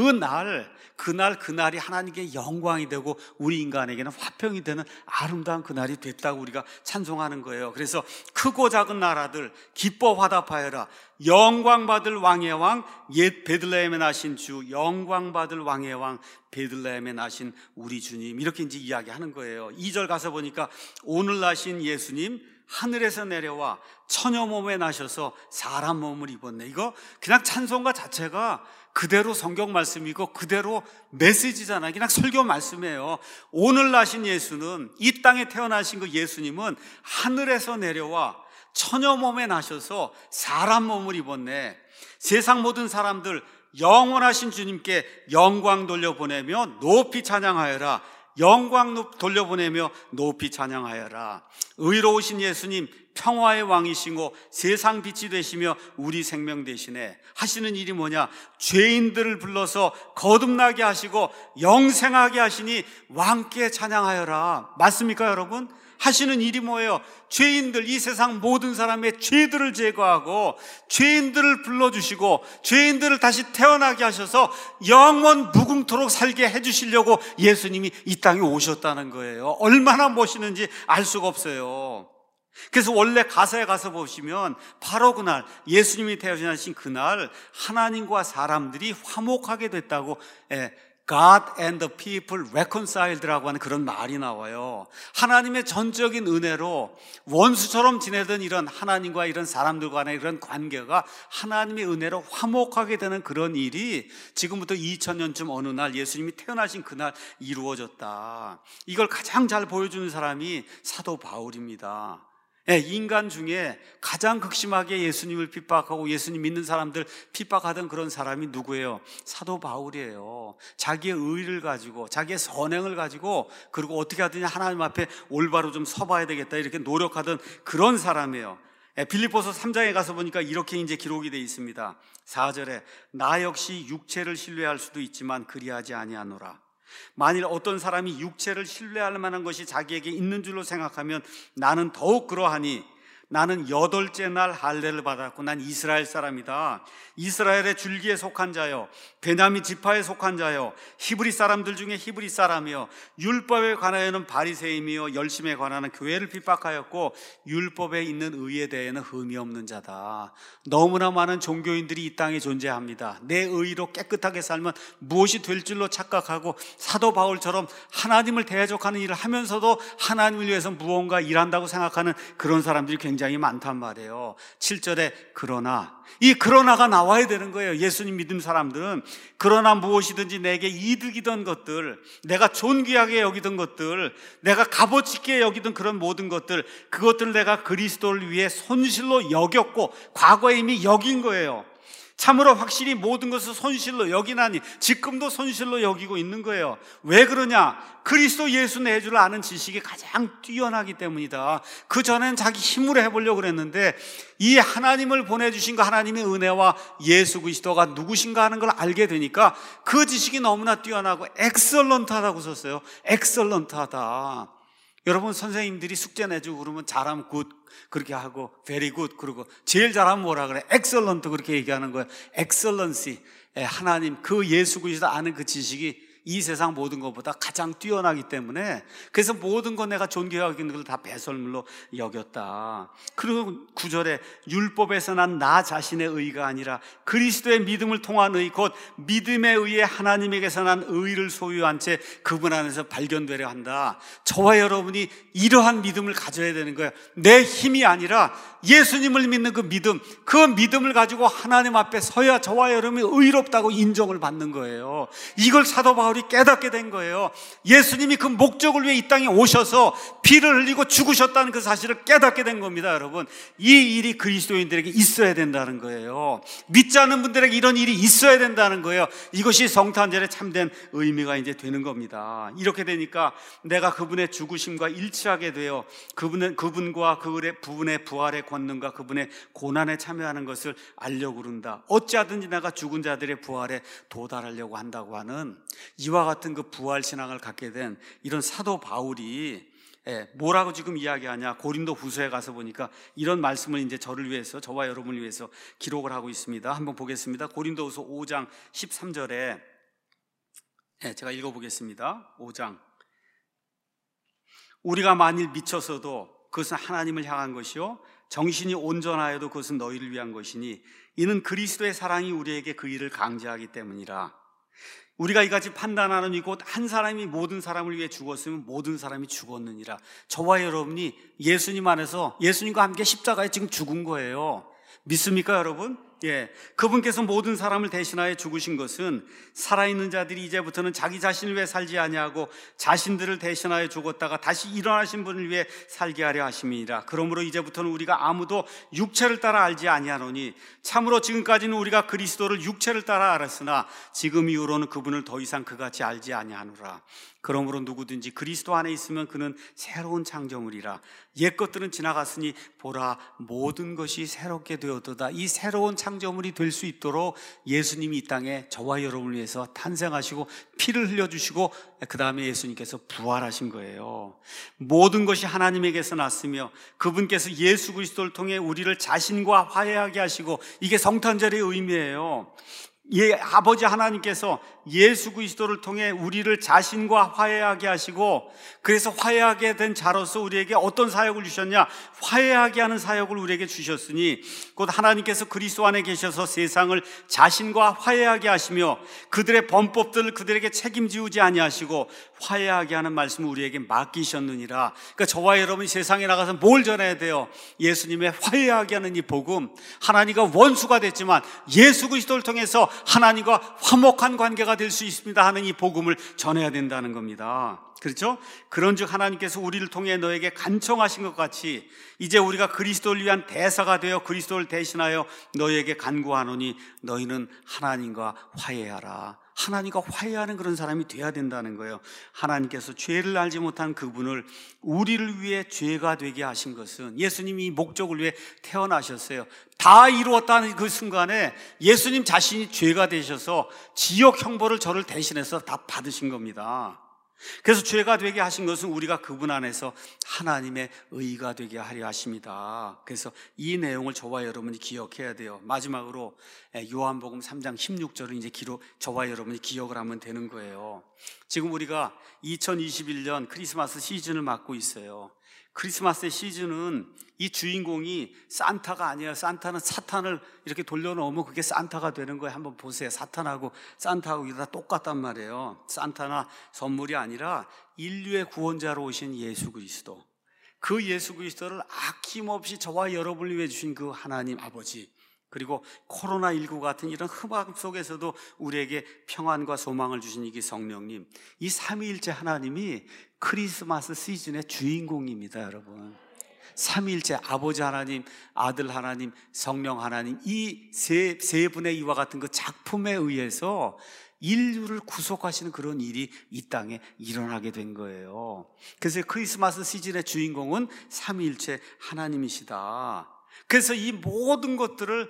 그날이 하나님께 영광이 되고 우리 인간에게는 화평이 되는 아름다운 그날이 됐다고 우리가 찬송하는 거예요. 그래서 크고 작은 나라들 기뻐 화답하여라. 영광받을 왕의 왕, 옛 베들레헴에 나신 주, 영광받을 왕의 왕, 베들레헴에 나신 우리 주님, 이렇게 이제 이야기하는 거예요. 2절 가서 보니까 오늘 나신 예수님 하늘에서 내려와 처녀 몸에 나셔서 사람 몸을 입었네. 이거 그냥 찬송가 자체가 그대로 성경 말씀이고 그대로 메시지잖아요. 그냥 설교 말씀이에요. 오늘 나신 예수는, 이 땅에 태어나신 그 예수님은 하늘에서 내려와 처녀 몸에 나셔서 사람 몸을 입었네. 세상 모든 사람들 영원하신 주님께 영광 돌려보내며 높이 찬양하여라. 영광 돌려보내며 높이 찬양하여라. 의로우신 예수님, 평화의 왕이시고 세상 빛이 되시며 우리 생명 되시네. 하시는 일이 뭐냐? 죄인들을 불러서 거듭나게 하시고 영생하게 하시니 왕께 찬양하여라. 맞습니까 여러분? 하시는 일이 뭐예요? 죄인들, 이 세상 모든 사람의 죄들을 제거하고 죄인들을 불러주시고 죄인들을 다시 태어나게 하셔서 영원 무궁토록 살게 해주시려고 예수님이 이 땅에 오셨다는 거예요. 얼마나 멋있는지 알 수가 없어요. 그래서 원래 가사에 가서 보시면 바로 그날, 예수님이 태어나신 그날 하나님과 사람들이 화목하게 됐다고, God and the people reconciled라고 하는 그런 말이 나와요. 하나님의 전적인 은혜로 원수처럼 지내던 이런 하나님과 이런 사람들 간의 이런 관계가 하나님의 은혜로 화목하게 되는 그런 일이 지금부터 2000년쯤 어느 날 예수님이 태어나신 그날 이루어졌다. 이걸 가장 잘 보여주는 사람이 사도 바울입니다. 인간 중에 가장 극심하게 예수님을 핍박하고 예수님 믿는 사람들 핍박하던 그런 사람이 누구예요? 사도 바울이에요. 자기의 의를 가지고, 자기의 선행을 가지고, 그리고 어떻게 하든지 하나님 앞에 올바로 좀 서봐야 되겠다 이렇게 노력하던 그런 사람이에요. 빌립보서 3장에 가서 보니까 이렇게 이제 기록이 되어 있습니다. 4절에 나 역시 육체를 신뢰할 수도 있지만 그리하지 아니하노라. 만일 어떤 사람이 육체를 신뢰할 만한 것이 자기에게 있는 줄로 생각하면 나는 더욱 그러하니 나는 8째 날 할례를 받았고 난 이스라엘 사람이다. 이스라엘의 줄기에 속한 자요, 베냐민 지파에 속한 자요, 히브리 사람들 중에 히브리 사람이요, 율법에 관하여는 바리새인이요, 열심에 관하는 교회를 핍박하였고 율법에 있는 의에 대해는 흠이 없는 자다. 너무나 많은 종교인들이 이 땅에 존재합니다. 내 의로 깨끗하게 살면 무엇이 될 줄로 착각하고 사도 바울처럼 하나님을 대적하는 일을 하면서도 하나님을 위해서 무언가 일한다고 생각하는 그런 사람들이 굉장히 많단 말이에요. 7절에 그러나, 이 그러나가 나와야 되는 거예요. 예수님 믿는 사람들은 그러나 무엇이든지 내게 이득이던 것들, 내가 존귀하게 여기던 것들, 내가 값어치 있게 여기던 그런 모든 것들, 그것들을 내가 그리스도를 위해 손실로 여겼고 과거에 이미 여긴 거예요. 참으로 확실히 모든 것을 손실로 여기나니 지금도 손실로 여기고 있는 거예요. 왜 그러냐? 그리스도 예수 내주를 아는 지식이 가장 뛰어나기 때문이다. 그 전에는 자기 힘으로 해보려고 그랬는데 이 하나님을 보내주신 그 하나님의 은혜와 예수 그리스도가 누구신가 하는 걸 알게 되니까 그 지식이 너무나 뛰어나고 엑설런트하다고 썼어요. 엑설런트하다. 여러분, 선생님들이 숙제 내주고 그러면 잘하면 굿 그렇게 하고 very good 그러고 제일 잘하면 뭐라 그래? excellent 그렇게 얘기하는 거예요. excellency. 하나님 그 예수 그리스도 아는 그 지식이 이 세상 모든 것보다 가장 뛰어나기 때문에 그래서 모든 것 내가 존귀하게 있는 걸 다 배설물로 여겼다. 그리고 9절에 율법에서 난 나 자신의 의가 아니라 그리스도의 믿음을 통한 의, 곧 믿음에 의해 하나님에게서 난 의를 소유한 채 그분 안에서 발견되려 한다. 저와 여러분이 이러한 믿음을 가져야 되는 거예요. 내 힘이 아니라 예수님을 믿는 그 믿음을 가지고 하나님 앞에 서야 저와 여러분이 의롭다고 인정을 받는 거예요. 이걸 사도 바울이 깨닫게 된 거예요. 예수님이 그 목적을 위해 이 땅에 오셔서 피를 흘리고 죽으셨다는 그 사실을 깨닫게 된 겁니다. 여러분, 이 일이 그리스도인들에게 있어야 된다는 거예요. 믿지 않는 분들에게 이런 일이 있어야 된다는 거예요. 이것이 성탄절의 참된 의미가 이제 되는 겁니다. 이렇게 되니까 내가 그분의 죽으심과 일치하게 되어 그분과 그분의 부활의 권능과 그분의 고난에 참여하는 것을 알려고 그런다. 어찌하든지 내가 죽은 자들의 부활에 도달하려고 한다고 하는 이와 같은 그 부활 신앙을 갖게 된 이런 사도 바울이 뭐라고 지금 이야기하냐? 고린도 후서에 가서 보니까 이런 말씀을 이제 저를 위해서, 저와 여러분을 위해서 기록을 하고 있습니다. 한번 보겠습니다. 고린도 후서 5장 13절에 제가 읽어보겠습니다. 5장. 우리가 만일 미쳐서도 그것은 하나님을 향한 것이요 정신이 온전하여도 그것은 너희를 위한 것이니 이는 그리스도의 사랑이 우리에게 그 일을 강제하기 때문이라. 우리가 이같이 판단하는 이곳 한 사람이 모든 사람을 위해 죽었으면 모든 사람이 죽었느니라. 저와 여러분이 예수님 안에서 예수님과 함께 십자가에 지금 죽은 거예요. 믿습니까 여러분? 그분께서 모든 사람을 대신하여 죽으신 것은 살아있는 자들이 이제부터는 자기 자신을 위해 살지 아니하고 자신들을 대신하여 죽었다가 다시 일어나신 분을 위해 살게 하려 하심이니라. 그러므로 이제부터는 우리가 아무도 육체를 따라 알지 아니하노니 참으로 지금까지는 우리가 그리스도를 육체를 따라 알았으나 지금 이후로는 그분을 더 이상 그같이 알지 아니하노라. 그러므로 누구든지 그리스도 안에 있으면 그는 새로운 창조물이라. 옛 것들은 지나갔으니 보라 모든 것이 새롭게 되었도다. 이 새로운 창조물이 될 수 있도록 예수님이 이 땅에 저와 여러분을 위해서 탄생하시고 피를 흘려주시고 그 다음에 예수님께서 부활하신 거예요. 모든 것이 하나님에게서 났으며 그분께서 예수 그리스도를 통해 우리를 자신과 화해하게 하시고, 이게 성탄절의 의미예요. 아버지 하나님께서 예수 그리스도를 통해 우리를 자신과 화해하게 하시고, 그래서 화해하게 된 자로서 우리에게 어떤 사역을 주셨냐? 화해하게 하는 사역을 우리에게 주셨으니 곧 하나님께서 그리스도 안에 계셔서 세상을 자신과 화해하게 하시며 그들의 범법들을 그들에게 책임지우지 아니하시고 화해하게 하는 말씀을 우리에게 맡기셨느니라. 그러니까 저와 여러분이 세상에 나가서 뭘 전해야 돼요? 예수님의 화해하게 하는 이 복음. 하나님과 원수가 됐지만 예수 그리스도를 통해서 하나님과 화목한 관계가 될 수 있습니다 하는 이 복음을 전해야 된다는 겁니다. 그렇죠? 그런즉 하나님께서 우리를 통해 너에게 간청하신 것 같이 이제 우리가 그리스도를 위한 대사가 되어 그리스도를 대신하여 너에게 간구하노니 너희는 하나님과 화해하라. 하나님과 화해하는 그런 사람이 돼야 된다는 거예요. 하나님께서 죄를 알지 못한 그분을 우리를 위해 죄가 되게 하신 것은 예수님이 이 목적을 위해 태어나셨어요. 다 이루었다는 그 순간에 예수님 자신이 죄가 되셔서 지옥 형벌을 저를 대신해서 다 받으신 겁니다. 그래서 죄가 되게 하신 것은 우리가 그분 안에서 하나님의 의가 되게 하려 하십니다. 그래서 이 내용을 저와 여러분이 기억해야 돼요. 마지막으로 요한복음 3장 16절을 이제 저와 여러분이 기억을 하면 되는 거예요. 지금 우리가 2021년 크리스마스 시즌을 맞고 있어요. 크리스마스의 시즌은 이 주인공이 산타가 아니에요. 산타는 사탄을 이렇게 돌려놓으면 그게 산타가 되는 거예요. 한번 보세요. 사탄하고 산타하고 이게 다 똑같단 말이에요. 산타나 선물이 아니라 인류의 구원자로 오신 예수 그리스도, 그 예수 그리스도를 아낌없이 저와 여러분을 위해 주신 그 하나님 아버지, 그리고 코로나19 같은 이런 흑암 속에서도 우리에게 평안과 소망을 주신 이 성령님, 이 삼위일체 하나님이 크리스마스 시즌의 주인공입니다. 여러분, 삼위일체 아버지 하나님, 아들 하나님, 성령 하나님, 이 세 분의 이와 같은 그 작품에 의해서 인류를 구속하시는 그런 일이 이 땅에 일어나게 된 거예요. 그래서 크리스마스 시즌의 주인공은 삼위일체 하나님이시다. 그래서 이 모든 것들을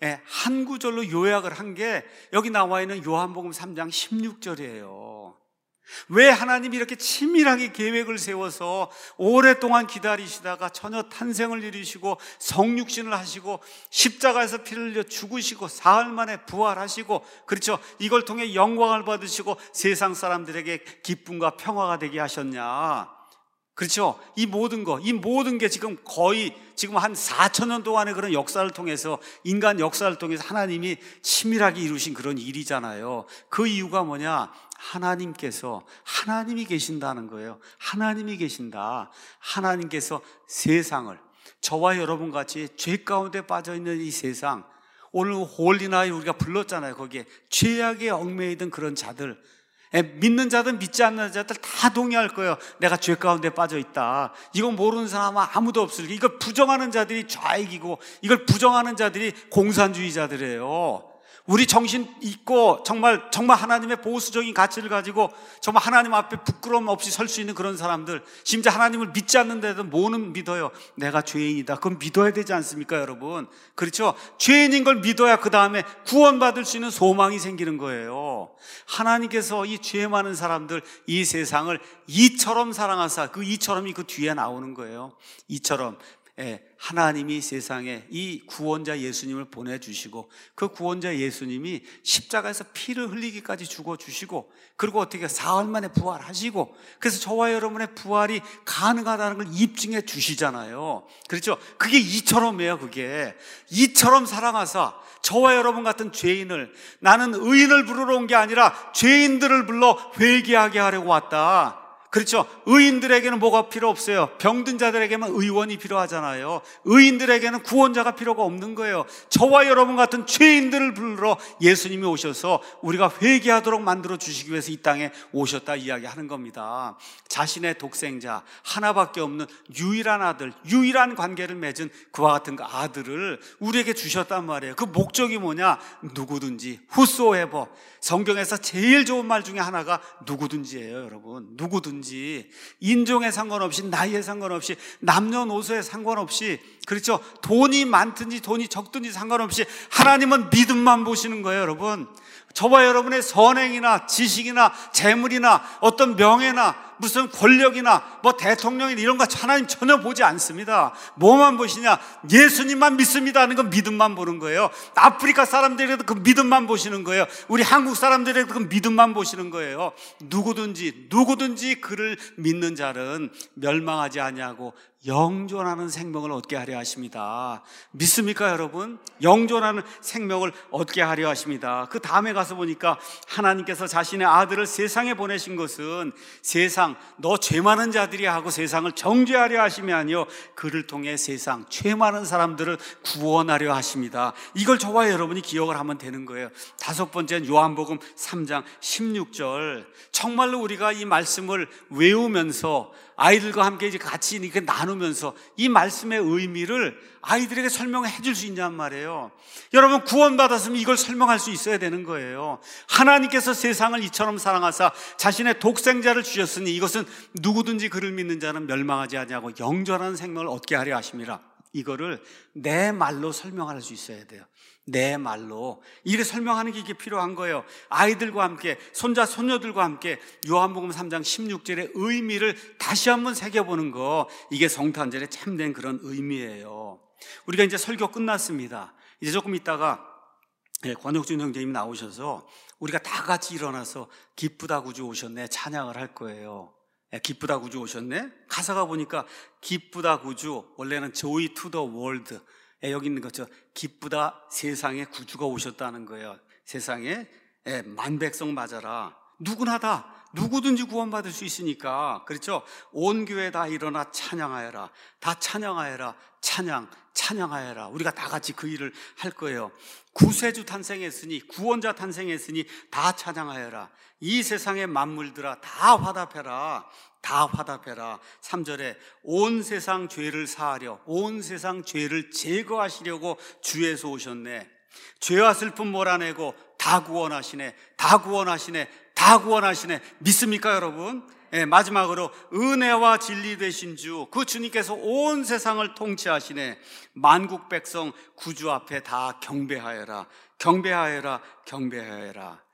한 구절로 요약을 한 게 여기 나와 있는 요한복음 3장 16절이에요. 왜 하나님이 이렇게 치밀하게 계획을 세워서 오랫동안 기다리시다가 처녀 탄생을 이루시고 성육신을 하시고 십자가에서 피를 흘려 죽으시고 사흘 만에 부활하시고, 그렇죠, 이걸 통해 영광을 받으시고 세상 사람들에게 기쁨과 평화가 되게 하셨냐? 그렇죠? 이 모든 게 지금 거의 지금 한 4,000년 동안의 그런 역사를 통해서, 인간 역사를 통해서 하나님이 치밀하게 이루신 그런 일이잖아요. 그 이유가 뭐냐? 하나님이 계신다는 거예요. 하나님이 계신다. 하나님께서 세상을, 저와 여러분 같이 죄 가운데 빠져있는 이 세상, 오늘 홀리나이 우리가 불렀잖아요. 거기에 죄악에 얽매이던 그런 자들, 믿는 자들, 믿지 않는 자들 다 동의할 거예요. 내가 죄 가운데 빠져 있다. 이건 모르는 사람은 아무도 없을 거예요. 이걸 부정하는 자들이 좌익이고, 이걸 부정하는 자들이 공산주의자들이에요. 우리 정신 있고 정말 하나님의 보수적인 가치를 가지고 정말 하나님 앞에 부끄러움 없이 설 수 있는 그런 사람들, 심지어 하나님을 믿지 않는데도 뭐는 믿어요? 내가 죄인이다. 그건 믿어야 되지 않습니까, 여러분? 그렇죠? 죄인인 걸 믿어야 그 다음에 구원받을 수 있는 소망이 생기는 거예요. 하나님께서 이 죄 많은 사람들, 이 세상을 이처럼 사랑하사, 그 이처럼이 그 뒤에 나오는 거예요. 이처럼 하나님이 세상에 이 구원자 예수님을 보내주시고, 그 구원자 예수님이 십자가에서 피를 흘리기까지 죽어주시고, 그리고 어떻게 사흘 만에 부활하시고, 그래서 저와 여러분의 부활이 가능하다는 걸 입증해 주시잖아요. 그렇죠? 그게 이처럼이에요. 그게 이처럼 사랑하사 저와 여러분 같은 죄인을, 나는 의인을 부르러 온 게 아니라 죄인들을 불러 회개하게 하려고 왔다. 그렇죠? 의인들에게는 뭐가 필요 없어요. 병든 자들에게만 의원이 필요하잖아요. 의인들에게는 구원자가 필요가 없는 거예요. 저와 여러분 같은 죄인들을 부르러 예수님이 오셔서 우리가 회개하도록 만들어 주시기 위해서 이 땅에 오셨다 이야기하는 겁니다. 자신의 독생자, 하나밖에 없는 유일한 아들, 유일한 관계를 맺은 그와 같은 그 아들을 우리에게 주셨단 말이에요. 그 목적이 뭐냐? 누구든지, whosoever. 성경에서 제일 좋은 말 중에 하나가 누구든지예요, 여러분. 누구든지. 인종에 상관없이, 나이에 상관없이, 남녀노소에 상관없이, 그렇죠? 돈이 많든지 돈이 적든지 상관없이 하나님은 믿음만 보시는 거예요, 여러분. 저와 여러분의 선행이나 지식이나 재물이나 어떤 명예나 무슨 권력이나 뭐 대통령이나 이런 거 하나님 전혀 보지 않습니다. 뭐만 보시냐? 예수님만 믿습니다 하는 건 믿음만 보는 거예요. 아프리카 사람들에게도 그 믿음만 보시는 거예요. 우리 한국 사람들에게도 그 믿음만 보시는 거예요. 누구든지 그를 믿는 자는 멸망하지 아니하고 영존하는 생명을 얻게 하려 하십니다. 믿습니까, 여러분? 영존하는 생명을 얻게 하려 하십니다. 그 다음에 가서 보니까 하나님께서 자신의 아들을 세상에 보내신 것은 세상, 너 죄 많은 자들이 하고 세상을 정죄하려 하심이 아니요 그를 통해 세상 죄 많은 사람들을 구원하려 하십니다. 이걸 저와 여러분이 기억을 하면 되는 거예요. 다섯 번째는 요한복음 3장 16절. 정말로 우리가 이 말씀을 외우면서 아이들과 함께 이제 같이 이렇게 나누면서 이 말씀의 의미를 아이들에게 설명해 줄 수 있냔 말이에요. 여러분, 구원받았으면 이걸 설명할 수 있어야 되는 거예요. 하나님께서 세상을 이처럼 사랑하사 자신의 독생자를 주셨으니 이것은 누구든지 그를 믿는 자는 멸망하지 아니하고 영존하는 생명을 얻게 하려 하심이라. 이거를 내 말로 설명할 수 있어야 돼요. 내 말로. 이렇게 설명하는 게 이게 필요한 거예요. 아이들과 함께, 손자, 손녀들과 함께 요한복음 3장 16절의 의미를 다시 한번 새겨보는 거, 이게 성탄절의 참된 그런 의미예요. 우리가 이제 설교 끝났습니다. 이제 조금 있다가 권혁준 형제님이 나오셔서 우리가 다 같이 일어나서 기쁘다 구주 오셨네 찬양을 할 거예요. 기쁘다 구주 오셨네. 가사가 보니까 기쁘다 구주, 원래는 joy to the world, 여기 있는 거죠. 기쁘다 세상에 구주가 오셨다는 거예요. 세상에 만백성 맞아라. 누구나 다, 누구든지 구원받을 수 있으니까. 그렇죠? 온 교회 다 일어나 찬양하여라. 다 찬양하여라. 찬양하여라. 우리가 다 같이 그 일을 할 거예요. 구세주 탄생했으니, 구원자 탄생했으니 다 찬양하여라. 이 세상의 만물들아 다 화답해라. 다 화답해라. 3절에 온 세상 죄를 사하려, 온 세상 죄를 제거하시려고 주에서 오셨네. 죄와 슬픔 몰아내고 다 구원하시네. 다 구원하시네. 다 구원하시네. 믿습니까, 여러분? 마지막으로 은혜와 진리 되신 주, 그 주님께서 온 세상을 통치하시네. 만국 백성 구주 앞에 다 경배하여라. 경배하여라. 경배하여라.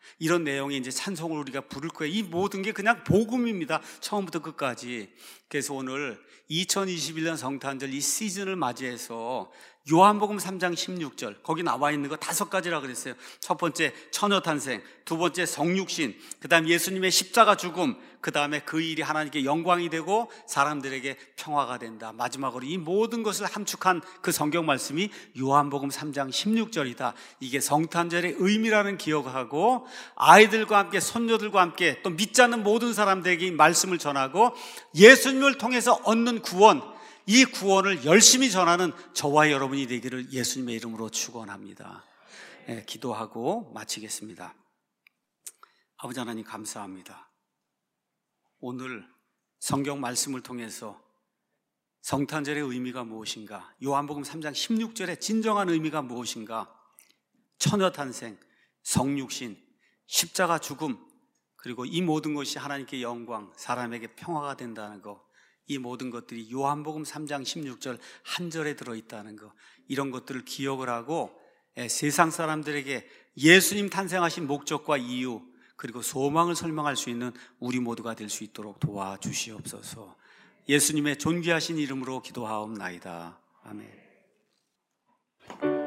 이런 내용의 이제 찬송을 우리가 부를 거예요. 이 모든 게 그냥 복음입니다. 처음부터 끝까지. 그래서 오늘 2021년 성탄절 이 시즌을 맞이해서 요한복음 3장 16절 거기 나와 있는 거 5가지라 그랬어요. 첫 번째 처녀탄생, 두 번째 성육신, 그 다음 예수님의 십자가 죽음, 그 다음에 그 일이 하나님께 영광이 되고 사람들에게 평화가 된다. 마지막으로 이 모든 것을 함축한 그 성경 말씀이 요한복음 3장 16절이다. 이게 성탄절의 의미라는 기억하고 아이들과 함께 손녀들과 함께 또 믿지 않는 모든 사람들에게 이 말씀을 전하고 예수님을 통해서 얻는 구원, 이 구원을 열심히 전하는 저와 여러분이 되기를 예수님의 이름으로 축원합니다. 기도하고 마치겠습니다. 아버지 하나님 감사합니다. 오늘 성경 말씀을 통해서 성탄절의 의미가 무엇인가, 요한복음 3장 16절의 진정한 의미가 무엇인가, 처녀탄생, 성육신, 십자가 죽음, 그리고 이 모든 것이 하나님께 영광, 사람에게 평화가 된다는 것, 이 모든 것들이 요한복음 3장 16절 한 절에 들어있다는 것, 이런 것들을 기억을 하고 세상 사람들에게 예수님 탄생하신 목적과 이유 그리고 소망을 설명할 수 있는 우리 모두가 될 수 있도록 도와주시옵소서. 예수님의 존귀하신 이름으로 기도하옵나이다. 아멘.